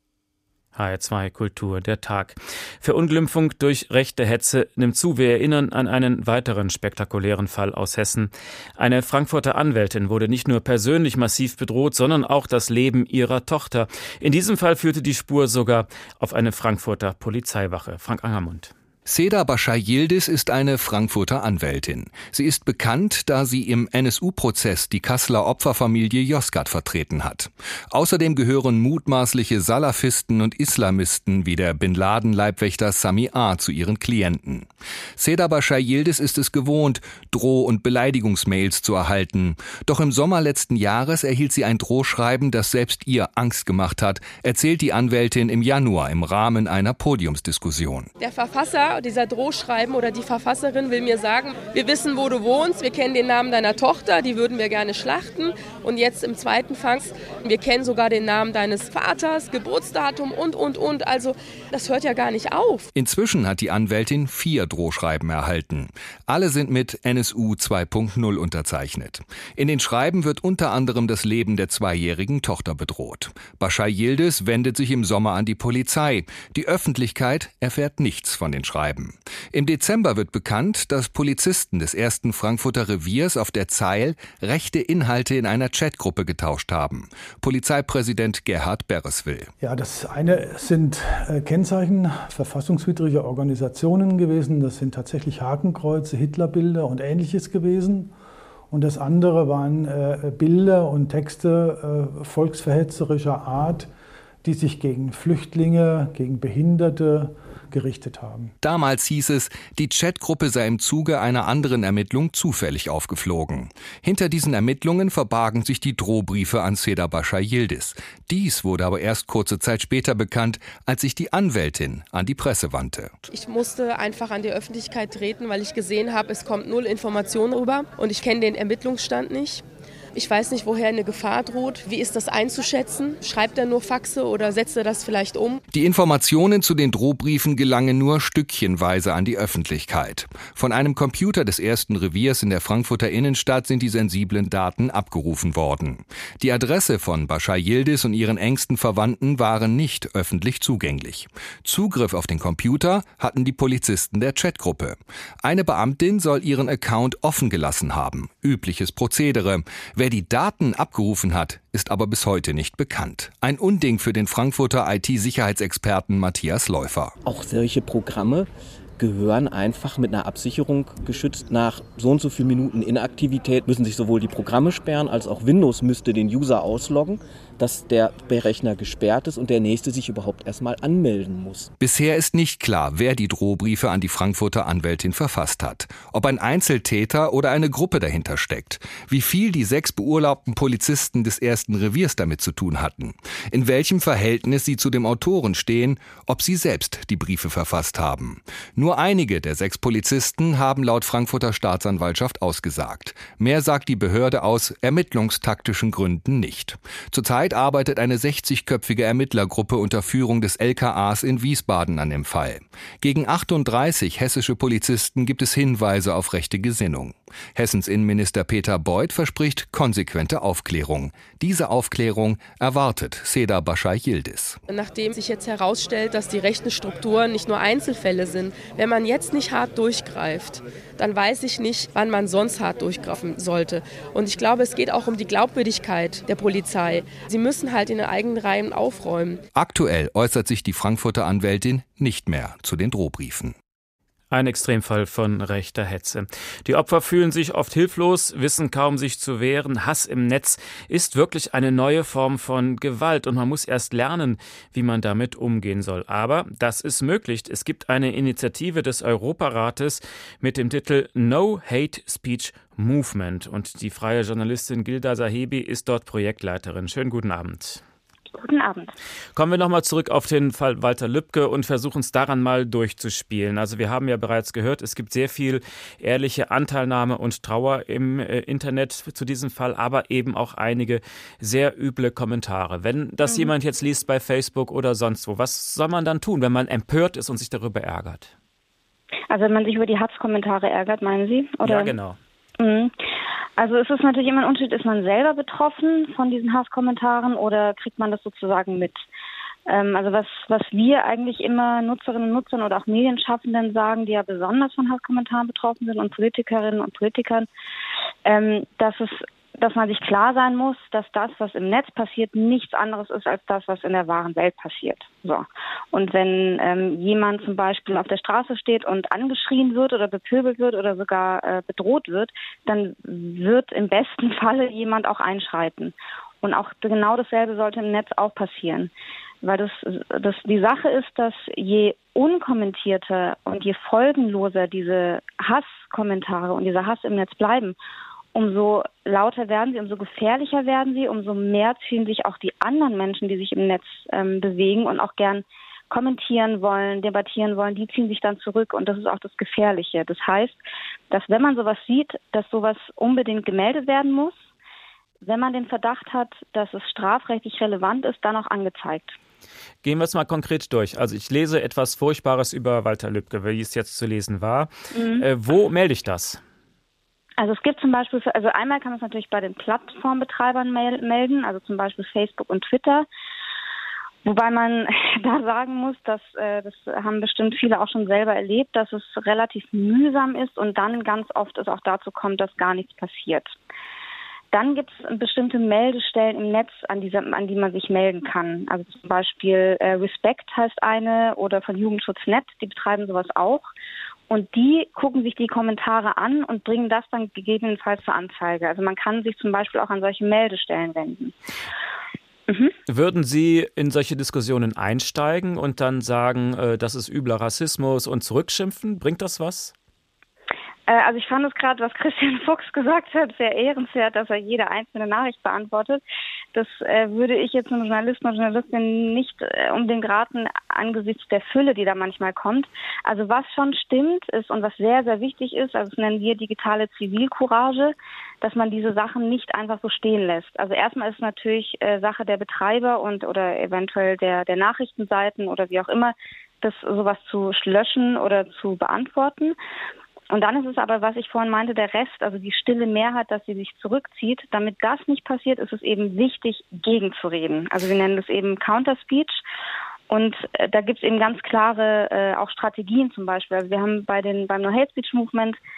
H R zwei Kultur, der Tag. Verunglimpfung durch rechte Hetze nimmt zu. Wir erinnern an einen weiteren spektakulären Fall aus Hessen. Eine Frankfurter Anwältin wurde nicht nur persönlich massiv bedroht, sondern auch das Leben ihrer Tochter. In diesem Fall führte die Spur sogar auf eine Frankfurter Polizeiwache. Frank Angermund. Seda Bashar Yildiz ist eine Frankfurter Anwältin. Sie ist bekannt, da sie im N S U-Prozess die Kasseler Opferfamilie Yozgat vertreten hat. Außerdem gehören mutmaßliche Salafisten und Islamisten wie der Bin Laden-Leibwächter Sami A. zu ihren Klienten. Seda Bashar Yildiz ist es gewohnt, Droh- und Beleidigungsmails zu erhalten. Doch im Sommer letzten Jahres erhielt sie ein Drohschreiben, das selbst ihr Angst gemacht hat, erzählt die Anwältin im Januar im Rahmen einer Podiumsdiskussion. Der Verfasser dieser Drohschreiben oder die Verfasserin will mir sagen, wir wissen, wo du wohnst, wir kennen den Namen deiner Tochter, die würden wir gerne schlachten. Und jetzt im zweiten Fax, wir kennen sogar den Namen deines Vaters, Geburtsdatum und, und, und. Also das hört ja gar nicht auf. Inzwischen hat die Anwältin vier Drohschreiben erhalten. Alle sind mit N S U zwei Punkt null unterzeichnet. In den Schreiben wird unter anderem das Leben der zweijährigen Tochter bedroht. Bashar Yildiz wendet sich im Sommer an die Polizei. Die Öffentlichkeit erfährt nichts von den Schreiben. Im Dezember wird bekannt, dass Polizisten des ersten Frankfurter Reviers auf der Zeil rechte Inhalte in einer Chatgruppe getauscht haben. Polizeipräsident Gerhard Bereswil. Ja, das eine sind äh, Kennzeichen verfassungswidriger Organisationen gewesen. Das sind tatsächlich Hakenkreuze, Hitlerbilder und Ähnliches gewesen. Und das andere waren äh, Bilder und Texte äh, volksverhetzerischer Art, die sich gegen Flüchtlinge, gegen Behinderte gerichtet haben. Damals hieß es, die Chatgruppe sei im Zuge einer anderen Ermittlung zufällig aufgeflogen. Hinter diesen Ermittlungen verbargen sich die Drohbriefe an Seda Bashar Yildiz. Dies wurde aber erst kurze Zeit später bekannt, als sich die Anwältin an die Presse wandte. Ich musste einfach an die Öffentlichkeit treten, weil ich gesehen habe, es kommt null Informationen rüber und ich kenne den Ermittlungsstand nicht. Ich weiß nicht, woher eine Gefahr droht. Wie ist das einzuschätzen? Schreibt er nur Faxe oder setzt er das vielleicht um? Die Informationen zu den Drohbriefen gelangen nur stückchenweise an die Öffentlichkeit. Von einem Computer des ersten Reviers in der Frankfurter Innenstadt sind die sensiblen Daten abgerufen worden. Die Adresse von Bashar Yildiz und ihren engsten Verwandten waren nicht öffentlich zugänglich. Zugriff auf den Computer hatten die Polizisten der Chatgruppe. Eine Beamtin soll ihren Account offen gelassen haben. Übliches Prozedere. Wer die Daten abgerufen hat, ist aber bis heute nicht bekannt. Ein Unding für den Frankfurter I T-Sicherheitsexperten Matthias Läufer. Auch solche Programme gehören einfach mit einer Absicherung geschützt. Nach so und so vielen Minuten Inaktivität müssen sich sowohl die Programme sperren, als auch Windows müsste den User ausloggen, dass der Rechner gesperrt ist und der nächste sich überhaupt erstmal anmelden muss. Bisher ist nicht klar, wer die Drohbriefe an die Frankfurter Anwältin verfasst hat. Ob ein Einzeltäter oder eine Gruppe dahinter steckt. Wie viel die sechs beurlaubten Polizisten des ersten Reviers damit zu tun hatten. In welchem Verhältnis sie zu dem Autoren stehen, ob sie selbst die Briefe verfasst haben. Nur einige der sechs Polizisten haben laut Frankfurter Staatsanwaltschaft ausgesagt. Mehr sagt die Behörde aus ermittlungstaktischen Gründen nicht. Zurzeit arbeitet eine sechzigköpfige Ermittlergruppe unter Führung des L K As in Wiesbaden an dem Fall. Gegen achtunddreißig hessische Polizisten gibt es Hinweise auf rechte Gesinnung. Hessens Innenminister Peter Beuth verspricht konsequente Aufklärung. Diese Aufklärung erwartet Seda Başay-Yildiz. Nachdem sich jetzt herausstellt, dass die rechten Strukturen nicht nur Einzelfälle sind, wenn man jetzt nicht hart durchgreift, dann weiß ich nicht, wann man sonst hart durchgreifen sollte. Und ich glaube, es geht auch um die Glaubwürdigkeit der Polizei. Sie müssen halt in den eigenen Reihen aufräumen. Aktuell äußert sich die Frankfurter Anwältin nicht mehr zu den Drohbriefen. Ein Extremfall von rechter Hetze. Die Opfer fühlen sich oft hilflos, wissen kaum sich zu wehren. Hass im Netz ist wirklich eine neue Form von Gewalt und man muss erst lernen, wie man damit umgehen soll. Aber das ist möglich. Es gibt eine Initiative des Europarates mit dem Titel No Hate Speech Movement und die freie Journalistin Gilda Sahebi ist dort Projektleiterin. Schönen guten Abend. Guten Abend. Kommen wir nochmal zurück auf den Fall Walter Lübcke und versuchen es daran mal durchzuspielen. Also wir haben ja bereits gehört, es gibt sehr viel ehrliche Anteilnahme und Trauer im äh, Internet zu diesem Fall, aber eben auch einige sehr üble Kommentare. Wenn das mhm. jemand jetzt liest bei Facebook oder sonst wo, was soll man dann tun, wenn man empört ist und sich darüber ärgert? Also wenn man sich über die Hasskommentare ärgert, meinen Sie? Oder? Ja, genau. Mhm. Also es ist natürlich immer ein Unterschied, ist man selber betroffen von diesen Hasskommentaren oder kriegt man das sozusagen mit? Ähm, also was, was wir eigentlich immer Nutzerinnen und Nutzern oder auch Medienschaffenden sagen, die ja besonders von Hasskommentaren betroffen sind und Politikerinnen und Politikern, ähm, dass es dass man sich klar sein muss, dass das, was im Netz passiert, nichts anderes ist als das, was in der wahren Welt passiert. So. Und wenn ähm, jemand zum Beispiel auf der Straße steht und angeschrien wird oder bepöbelt wird oder sogar äh, bedroht wird, dann wird im besten Falle jemand auch einschreiten. Und auch genau dasselbe sollte im Netz auch passieren. Weil das, das die Sache ist, dass je unkommentierter und je folgenloser diese Hasskommentare und dieser Hass im Netz bleiben, umso lauter werden sie, umso gefährlicher werden sie, umso mehr ziehen sich auch die anderen Menschen, die sich im Netz ähm, bewegen und auch gern kommentieren wollen, debattieren wollen, die ziehen sich dann zurück und das ist auch das Gefährliche. Das heißt, dass wenn man sowas sieht, dass sowas unbedingt gemeldet werden muss, wenn man den Verdacht hat, dass es strafrechtlich relevant ist, dann auch angezeigt. Gehen wir es mal konkret durch. Also ich lese etwas Furchtbares über Walter Lübcke, wie es jetzt zu lesen war. Mhm. Äh, wo melde ich das? Also es gibt zum Beispiel, für, also einmal kann man es natürlich bei den Plattformbetreibern mel- melden, also zum Beispiel Facebook und Twitter. Wobei man da sagen muss, dass äh, das haben bestimmt viele auch schon selber erlebt, dass es relativ mühsam ist und dann ganz oft es auch dazu kommt, dass gar nichts passiert. Dann gibt es bestimmte Meldestellen im Netz, an, dieser, an die man sich melden kann. Also zum Beispiel äh, Respect heißt eine oder von Jugendschutz Punkt net, die betreiben sowas auch. Und die gucken sich die Kommentare an und bringen das dann gegebenenfalls zur Anzeige. Also man kann sich zum Beispiel auch an solche Meldestellen wenden. Mhm. Würden Sie in solche Diskussionen einsteigen und dann sagen, äh, das ist übler Rassismus und zurückschimpfen? Bringt das was? Also ich fand es gerade, was Christian Fuchs gesagt hat, sehr ehrenswert, dass er jede einzelne Nachricht beantwortet. Das äh, würde ich jetzt einem Journalisten und Journalistin nicht äh, unbedingt raten angesichts der Fülle, die da manchmal kommt. Also was schon stimmt ist und was sehr, sehr wichtig ist, also das nennen wir digitale Zivilcourage, dass man diese Sachen nicht einfach so stehen lässt. Also erstmal ist es natürlich äh, Sache der Betreiber und oder eventuell der, der Nachrichtenseiten oder wie auch immer, das sowas zu löschen oder zu beantworten. Und dann ist es aber, was ich vorhin meinte, der Rest, also die stille Mehrheit, dass sie sich zurückzieht. Damit das nicht passiert, ist es eben wichtig, gegenzureden. Also wir nennen das eben Counterspeech. Und äh, da gibt es eben ganz klare äh, auch Strategien zum Beispiel. Also wir haben bei den beim No Hate Speech Movement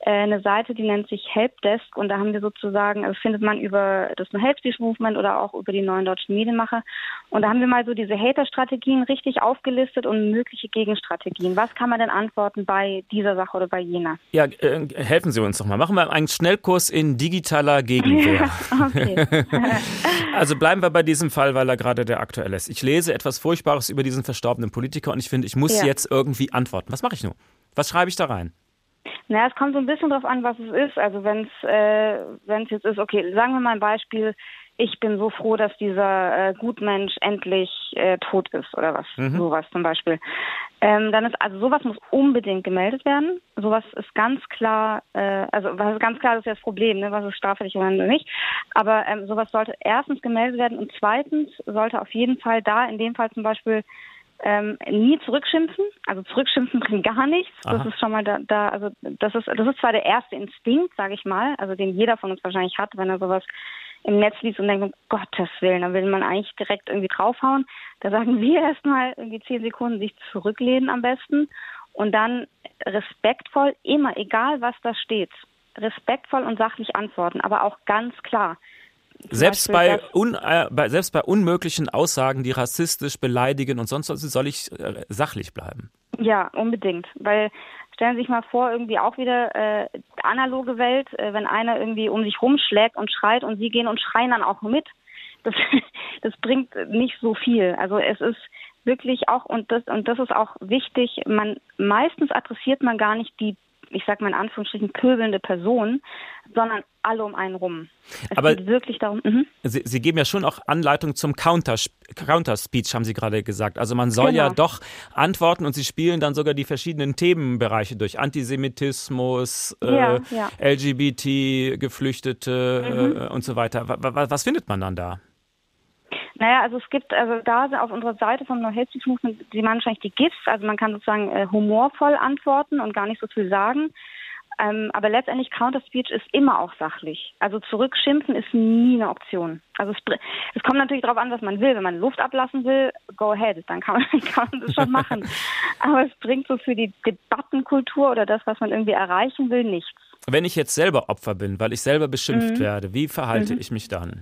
äh, eine Seite, die nennt sich Helpdesk und da haben wir sozusagen, also findet man über das No Hate Speech Movement oder auch über die Neuen Deutschen Medienmacher und da haben wir mal so diese Hater-Strategien richtig aufgelistet und mögliche Gegenstrategien. Was kann man denn antworten bei dieser Sache oder bei jener? Ja, äh, helfen Sie uns doch mal. Machen wir einen Schnellkurs in digitaler Gegenwehr. Okay. Also bleiben wir bei diesem Fall, weil er gerade der aktuelle ist. Ich lese etwas Furchtbares über diesen verstorbenen Politiker und ich finde, ich muss Ja. jetzt irgendwie antworten. Was mache ich nun? Was schreibe ich da rein? Na, es kommt so ein bisschen drauf an, was es ist. Also wenn es äh, wenn es jetzt ist, okay, sagen wir mal ein Beispiel, ich bin so froh, dass dieser äh, Gutmensch endlich äh, tot ist oder was, Mhm. sowas zum Beispiel. Ähm, dann ist, also sowas muss unbedingt gemeldet werden. Sowas ist ganz klar, äh, also was ist ganz klar, das ist ja das Problem, ne, was ist straffällig oder nicht. Aber ähm, sowas sollte erstens gemeldet werden und zweitens sollte auf jeden Fall da, in dem Fall zum Beispiel, Ähm, nie zurückschimpfen, also zurückschimpfen bringt gar nichts. Das Aha. ist schon mal da, da, also das ist, das ist zwar der erste Instinkt, sage ich mal, also den jeder von uns wahrscheinlich hat, wenn er sowas im Netz liest und denkt, um Gottes Willen, da will man eigentlich direkt irgendwie draufhauen. Da sagen wir erstmal irgendwie zehn Sekunden sich zurücklehnen am besten und dann respektvoll, immer, egal was da steht, respektvoll und sachlich antworten, aber auch ganz klar. Selbst Beispiel, bei, un, äh, bei, selbst bei unmöglichen Aussagen, die rassistisch beleidigen und sonst was, soll ich äh, sachlich bleiben. Ja, unbedingt. Weil stellen Sie sich mal vor, irgendwie auch wieder äh, analoge Welt, äh, wenn einer irgendwie um sich rumschlägt und schreit und Sie gehen und schreien dann auch mit. Das, das bringt nicht so viel. Also es ist wirklich auch, und das, und das ist auch wichtig, man meistens adressiert man gar nicht die, ich sag mal in Anführungsstrichen, pöbelnde Person, sondern alle um einen rum. Es Aber geht wirklich darum. Mhm. Sie, Sie geben ja schon auch Anleitung zum Counter, Counter-Speech, haben Sie gerade gesagt. Also man soll Genau. ja doch antworten und Sie spielen dann sogar die verschiedenen Themenbereiche durch. Antisemitismus, Ja, äh, ja. L G B T, Geflüchtete Mhm. äh, und so weiter. Was, was, was findet man dann da? Naja, also es gibt, also da sind auf unserer Seite vom No Hate Speech Movement, Sie meinen wahrscheinlich die GIFs, also man kann sozusagen äh, humorvoll antworten und gar nicht so viel sagen. Ähm, aber letztendlich Counter-Speech ist immer auch sachlich. Also zurückschimpfen ist nie eine Option. Also es, es kommt natürlich darauf an, was man will. Wenn man Luft ablassen will, go ahead, dann kann man, kann man das schon machen. Aber es bringt so für die Debattenkultur oder das, was man irgendwie erreichen will, nichts. Wenn ich jetzt selber Opfer bin, weil ich selber beschimpft Mhm. werde, wie verhalte Mhm. ich mich dann?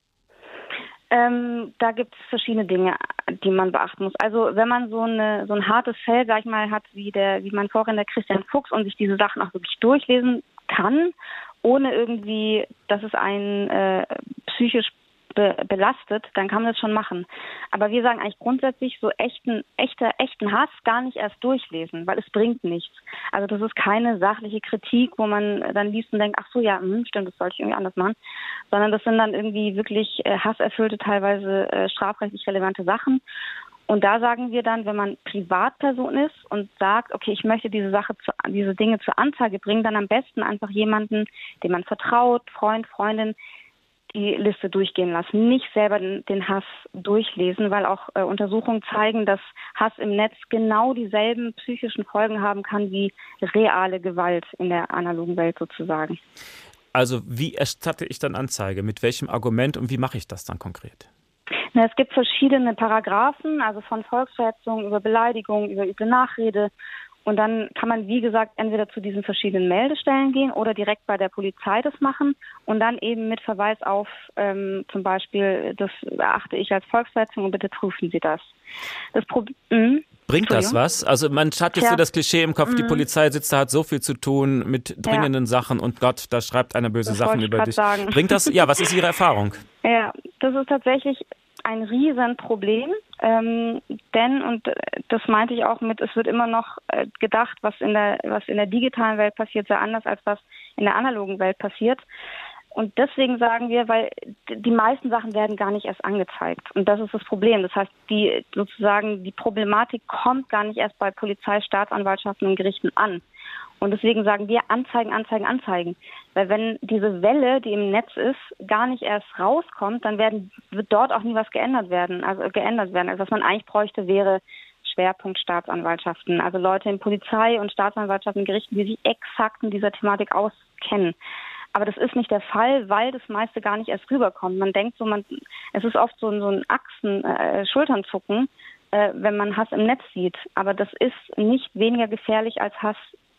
Ähm, da gibt es verschiedene Dinge, die man beachten muss. Also wenn man so eine so ein hartes Fell, sag ich mal, hat wie der wie mein Vorredner Christian Fuchs und sich diese Sachen auch wirklich durchlesen kann, ohne irgendwie, dass es einen äh, psychisch be belastet, dann kann man das schon machen. Aber wir sagen eigentlich grundsätzlich so echten, echter, echten Hass gar nicht erst durchlesen, weil es bringt nichts. Also das ist keine sachliche Kritik, wo man dann liest und denkt, ach so, ja, hm, stimmt, das sollte ich irgendwie anders machen. Sondern das sind dann irgendwie wirklich äh, hasserfüllte, teilweise äh, strafrechtlich relevante Sachen. Und da sagen wir dann, wenn man Privatperson ist und sagt, okay, ich möchte diese Sache, zu, diese Dinge zur Anzeige bringen, dann am besten einfach jemanden, dem man vertraut, Freund, Freundin, die Liste durchgehen lassen, nicht selber den, den Hass durchlesen, weil auch äh, Untersuchungen zeigen, dass Hass im Netz genau dieselben psychischen Folgen haben kann wie reale Gewalt in der analogen Welt sozusagen. Also wie erstatte ich dann Anzeige? Mit welchem Argument und wie mache ich das dann konkret? Na, es gibt verschiedene Paragraphen, also von Volksverhetzung über Beleidigung, über üble Nachrede. Und dann kann man, wie gesagt, entweder zu diesen verschiedenen Meldestellen gehen oder direkt bei der Polizei das machen und dann eben mit Verweis auf ähm, zum Beispiel, das erachte ich als Volksverhetzung und bitte prüfen Sie das. Das Problem. Bringt das was? Also man hat jetzt Tja. so das Klischee im Kopf, die Mhm. Polizei sitzt da, hat so viel zu tun mit dringenden Sachen und Gott, da schreibt einer böse Das Sachen wollte ich über grad dich. sagen. Bringt das? Ja, was ist Ihre Erfahrung? Ja, das ist tatsächlich ein Riesenproblem, ähm, denn, und äh, das meinte ich auch mit, es wird immer noch äh, gedacht, was in der, was in der digitalen Welt passiert, sehr anders als was in der analogen Welt passiert. Und deswegen sagen wir, weil die meisten Sachen werden gar nicht erst angezeigt. Und das ist das Problem. Das heißt, die sozusagen die Problematik kommt gar nicht erst bei Polizei, Staatsanwaltschaften und Gerichten an. Und deswegen sagen wir Anzeigen, Anzeigen, Anzeigen. Weil wenn diese Welle, die im Netz ist, gar nicht erst rauskommt, dann werden, wird dort auch nie was geändert werden. Also geändert werden. Also was man eigentlich bräuchte, wäre Schwerpunkt Staatsanwaltschaften. Also Leute in Polizei und Staatsanwaltschaften und Gerichten, die sich exakt in dieser Thematik auskennen. Aber das ist nicht der Fall, weil das meiste gar nicht erst rüberkommt. Man denkt so, man, es ist oft so, so ein Achsen, äh, Schulternzucken, äh, wenn man Hass im Netz sieht. Aber das ist nicht weniger gefährlich als Hass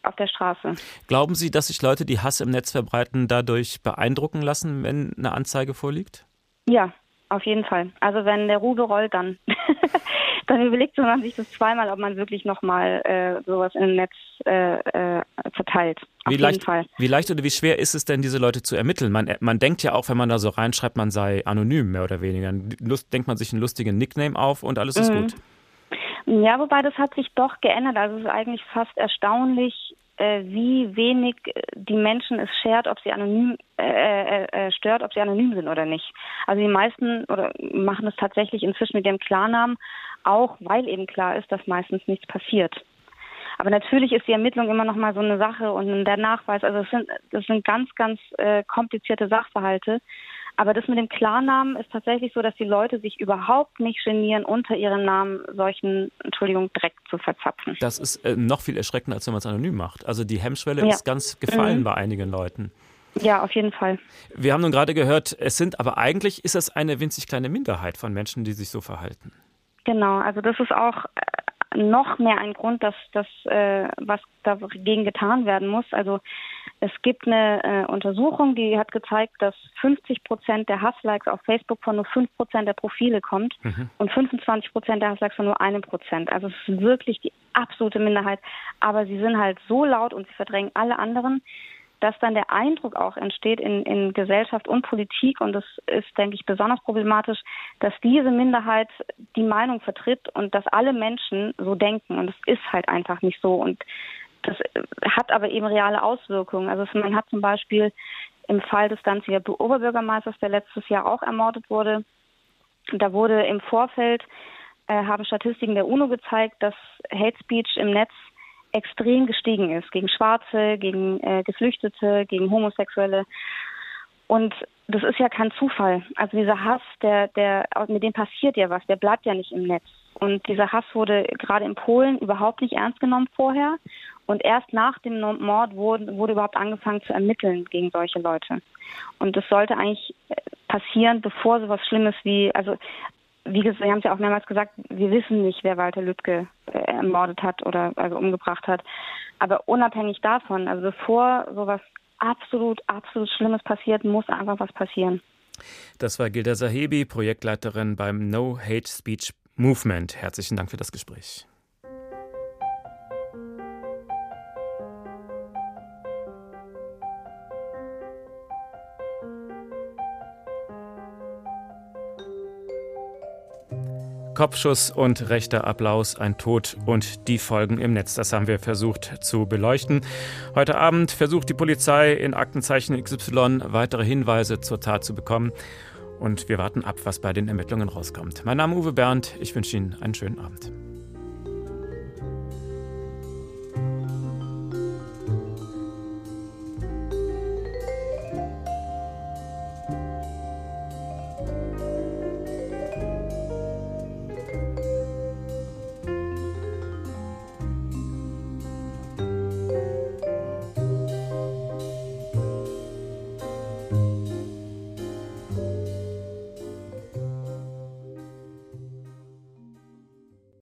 auf der Straße. Glauben Sie, dass sich Leute, die Hass im Netz verbreiten, dadurch beeindrucken lassen, wenn eine Anzeige vorliegt? Ja, auf jeden Fall. Also wenn der Rubel rollt, dann, dann überlegt man sich das zweimal, ob man wirklich nochmal äh, sowas im Netz äh, äh, verteilt. Auf wie, jeden leicht, Fall. wie leicht oder wie schwer ist es denn, diese Leute zu ermitteln? Man, man denkt ja auch, wenn man da so reinschreibt, man sei anonym, mehr oder weniger. Lust, denkt man sich einen lustigen Nickname auf und alles ist mhm. gut. Ja, wobei das hat sich doch geändert. Also es ist eigentlich fast erstaunlich, äh, wie wenig die Menschen es schert, ob sie anonym äh, äh, stört, ob sie anonym sind oder nicht. Also die meisten oder machen es tatsächlich inzwischen mit ihrem Klarnamen, auch weil eben klar ist, dass meistens nichts passiert. Aber natürlich ist die Ermittlung immer noch mal so eine Sache und der Nachweis. Also es sind das sind ganz, ganz äh, komplizierte Sachverhalte. Aber das mit dem Klarnamen ist tatsächlich so, dass die Leute sich überhaupt nicht genieren, unter ihrem Namen solchen, Entschuldigung, Dreck zu verzapfen. Das ist äh, noch viel erschreckender, als wenn man es anonym macht. Also die Hemmschwelle ja. ist ganz gefallen mhm. bei einigen Leuten. Ja, auf jeden Fall. Wir haben nun gerade gehört, es sind aber eigentlich ist es eine winzig kleine Minderheit von Menschen, die sich so verhalten. Genau, also das ist auch noch mehr ein Grund, dass das, äh, was dagegen getan werden muss. Also es gibt eine äh, Untersuchung, die hat gezeigt, dass fünfzig Prozent der Hasslikes auf Facebook von nur fünf Prozent der Profile kommt mhm. und fünfundzwanzig Prozent der Hasslikes von nur einem Prozent. Also es ist wirklich die absolute Minderheit. Aber sie sind halt so laut und sie verdrängen alle anderen, dass dann der Eindruck auch entsteht in, in Gesellschaft und Politik, und das ist, denke ich, besonders problematisch, dass diese Minderheit die Meinung vertritt und dass alle Menschen so denken. Und das ist halt einfach nicht so. Und das hat aber eben reale Auswirkungen. Also man hat zum Beispiel im Fall des Danziger Oberbürgermeisters, der letztes Jahr auch ermordet wurde, da wurde im Vorfeld, äh, haben Statistiken der UNO gezeigt, dass Hate Speech im Netz extrem gestiegen ist, gegen Schwarze, gegen äh, Geflüchtete, gegen Homosexuelle. Und das ist ja kein Zufall. Also dieser Hass, der, der, mit dem passiert ja was, der bleibt ja nicht im Netz. Und dieser Hass wurde gerade in Polen überhaupt nicht ernst genommen vorher. Und erst nach dem Mord wurde, wurde überhaupt angefangen zu ermitteln gegen solche Leute. Und das sollte eigentlich passieren, bevor sowas Schlimmes wie, also wie gesagt, wir haben es ja auch mehrmals gesagt, wir wissen nicht, wer Walter Lübcke äh, ermordet hat oder also umgebracht hat. Aber unabhängig davon, also bevor sowas absolut, absolut Schlimmes passiert, muss einfach was passieren. Das war Gilda Sahebi, Projektleiterin beim No Hate Speech Movement. Herzlichen Dank für das Gespräch. Kopfschuss und rechter Applaus, ein Tod und die Folgen im Netz. Das haben wir versucht zu beleuchten. Heute Abend versucht die Polizei in Aktenzeichen X Y weitere Hinweise zur Tat zu bekommen. Und wir warten ab, was bei den Ermittlungen rauskommt. Mein Name ist Uwe Bernd. Ich wünsche Ihnen einen schönen Abend.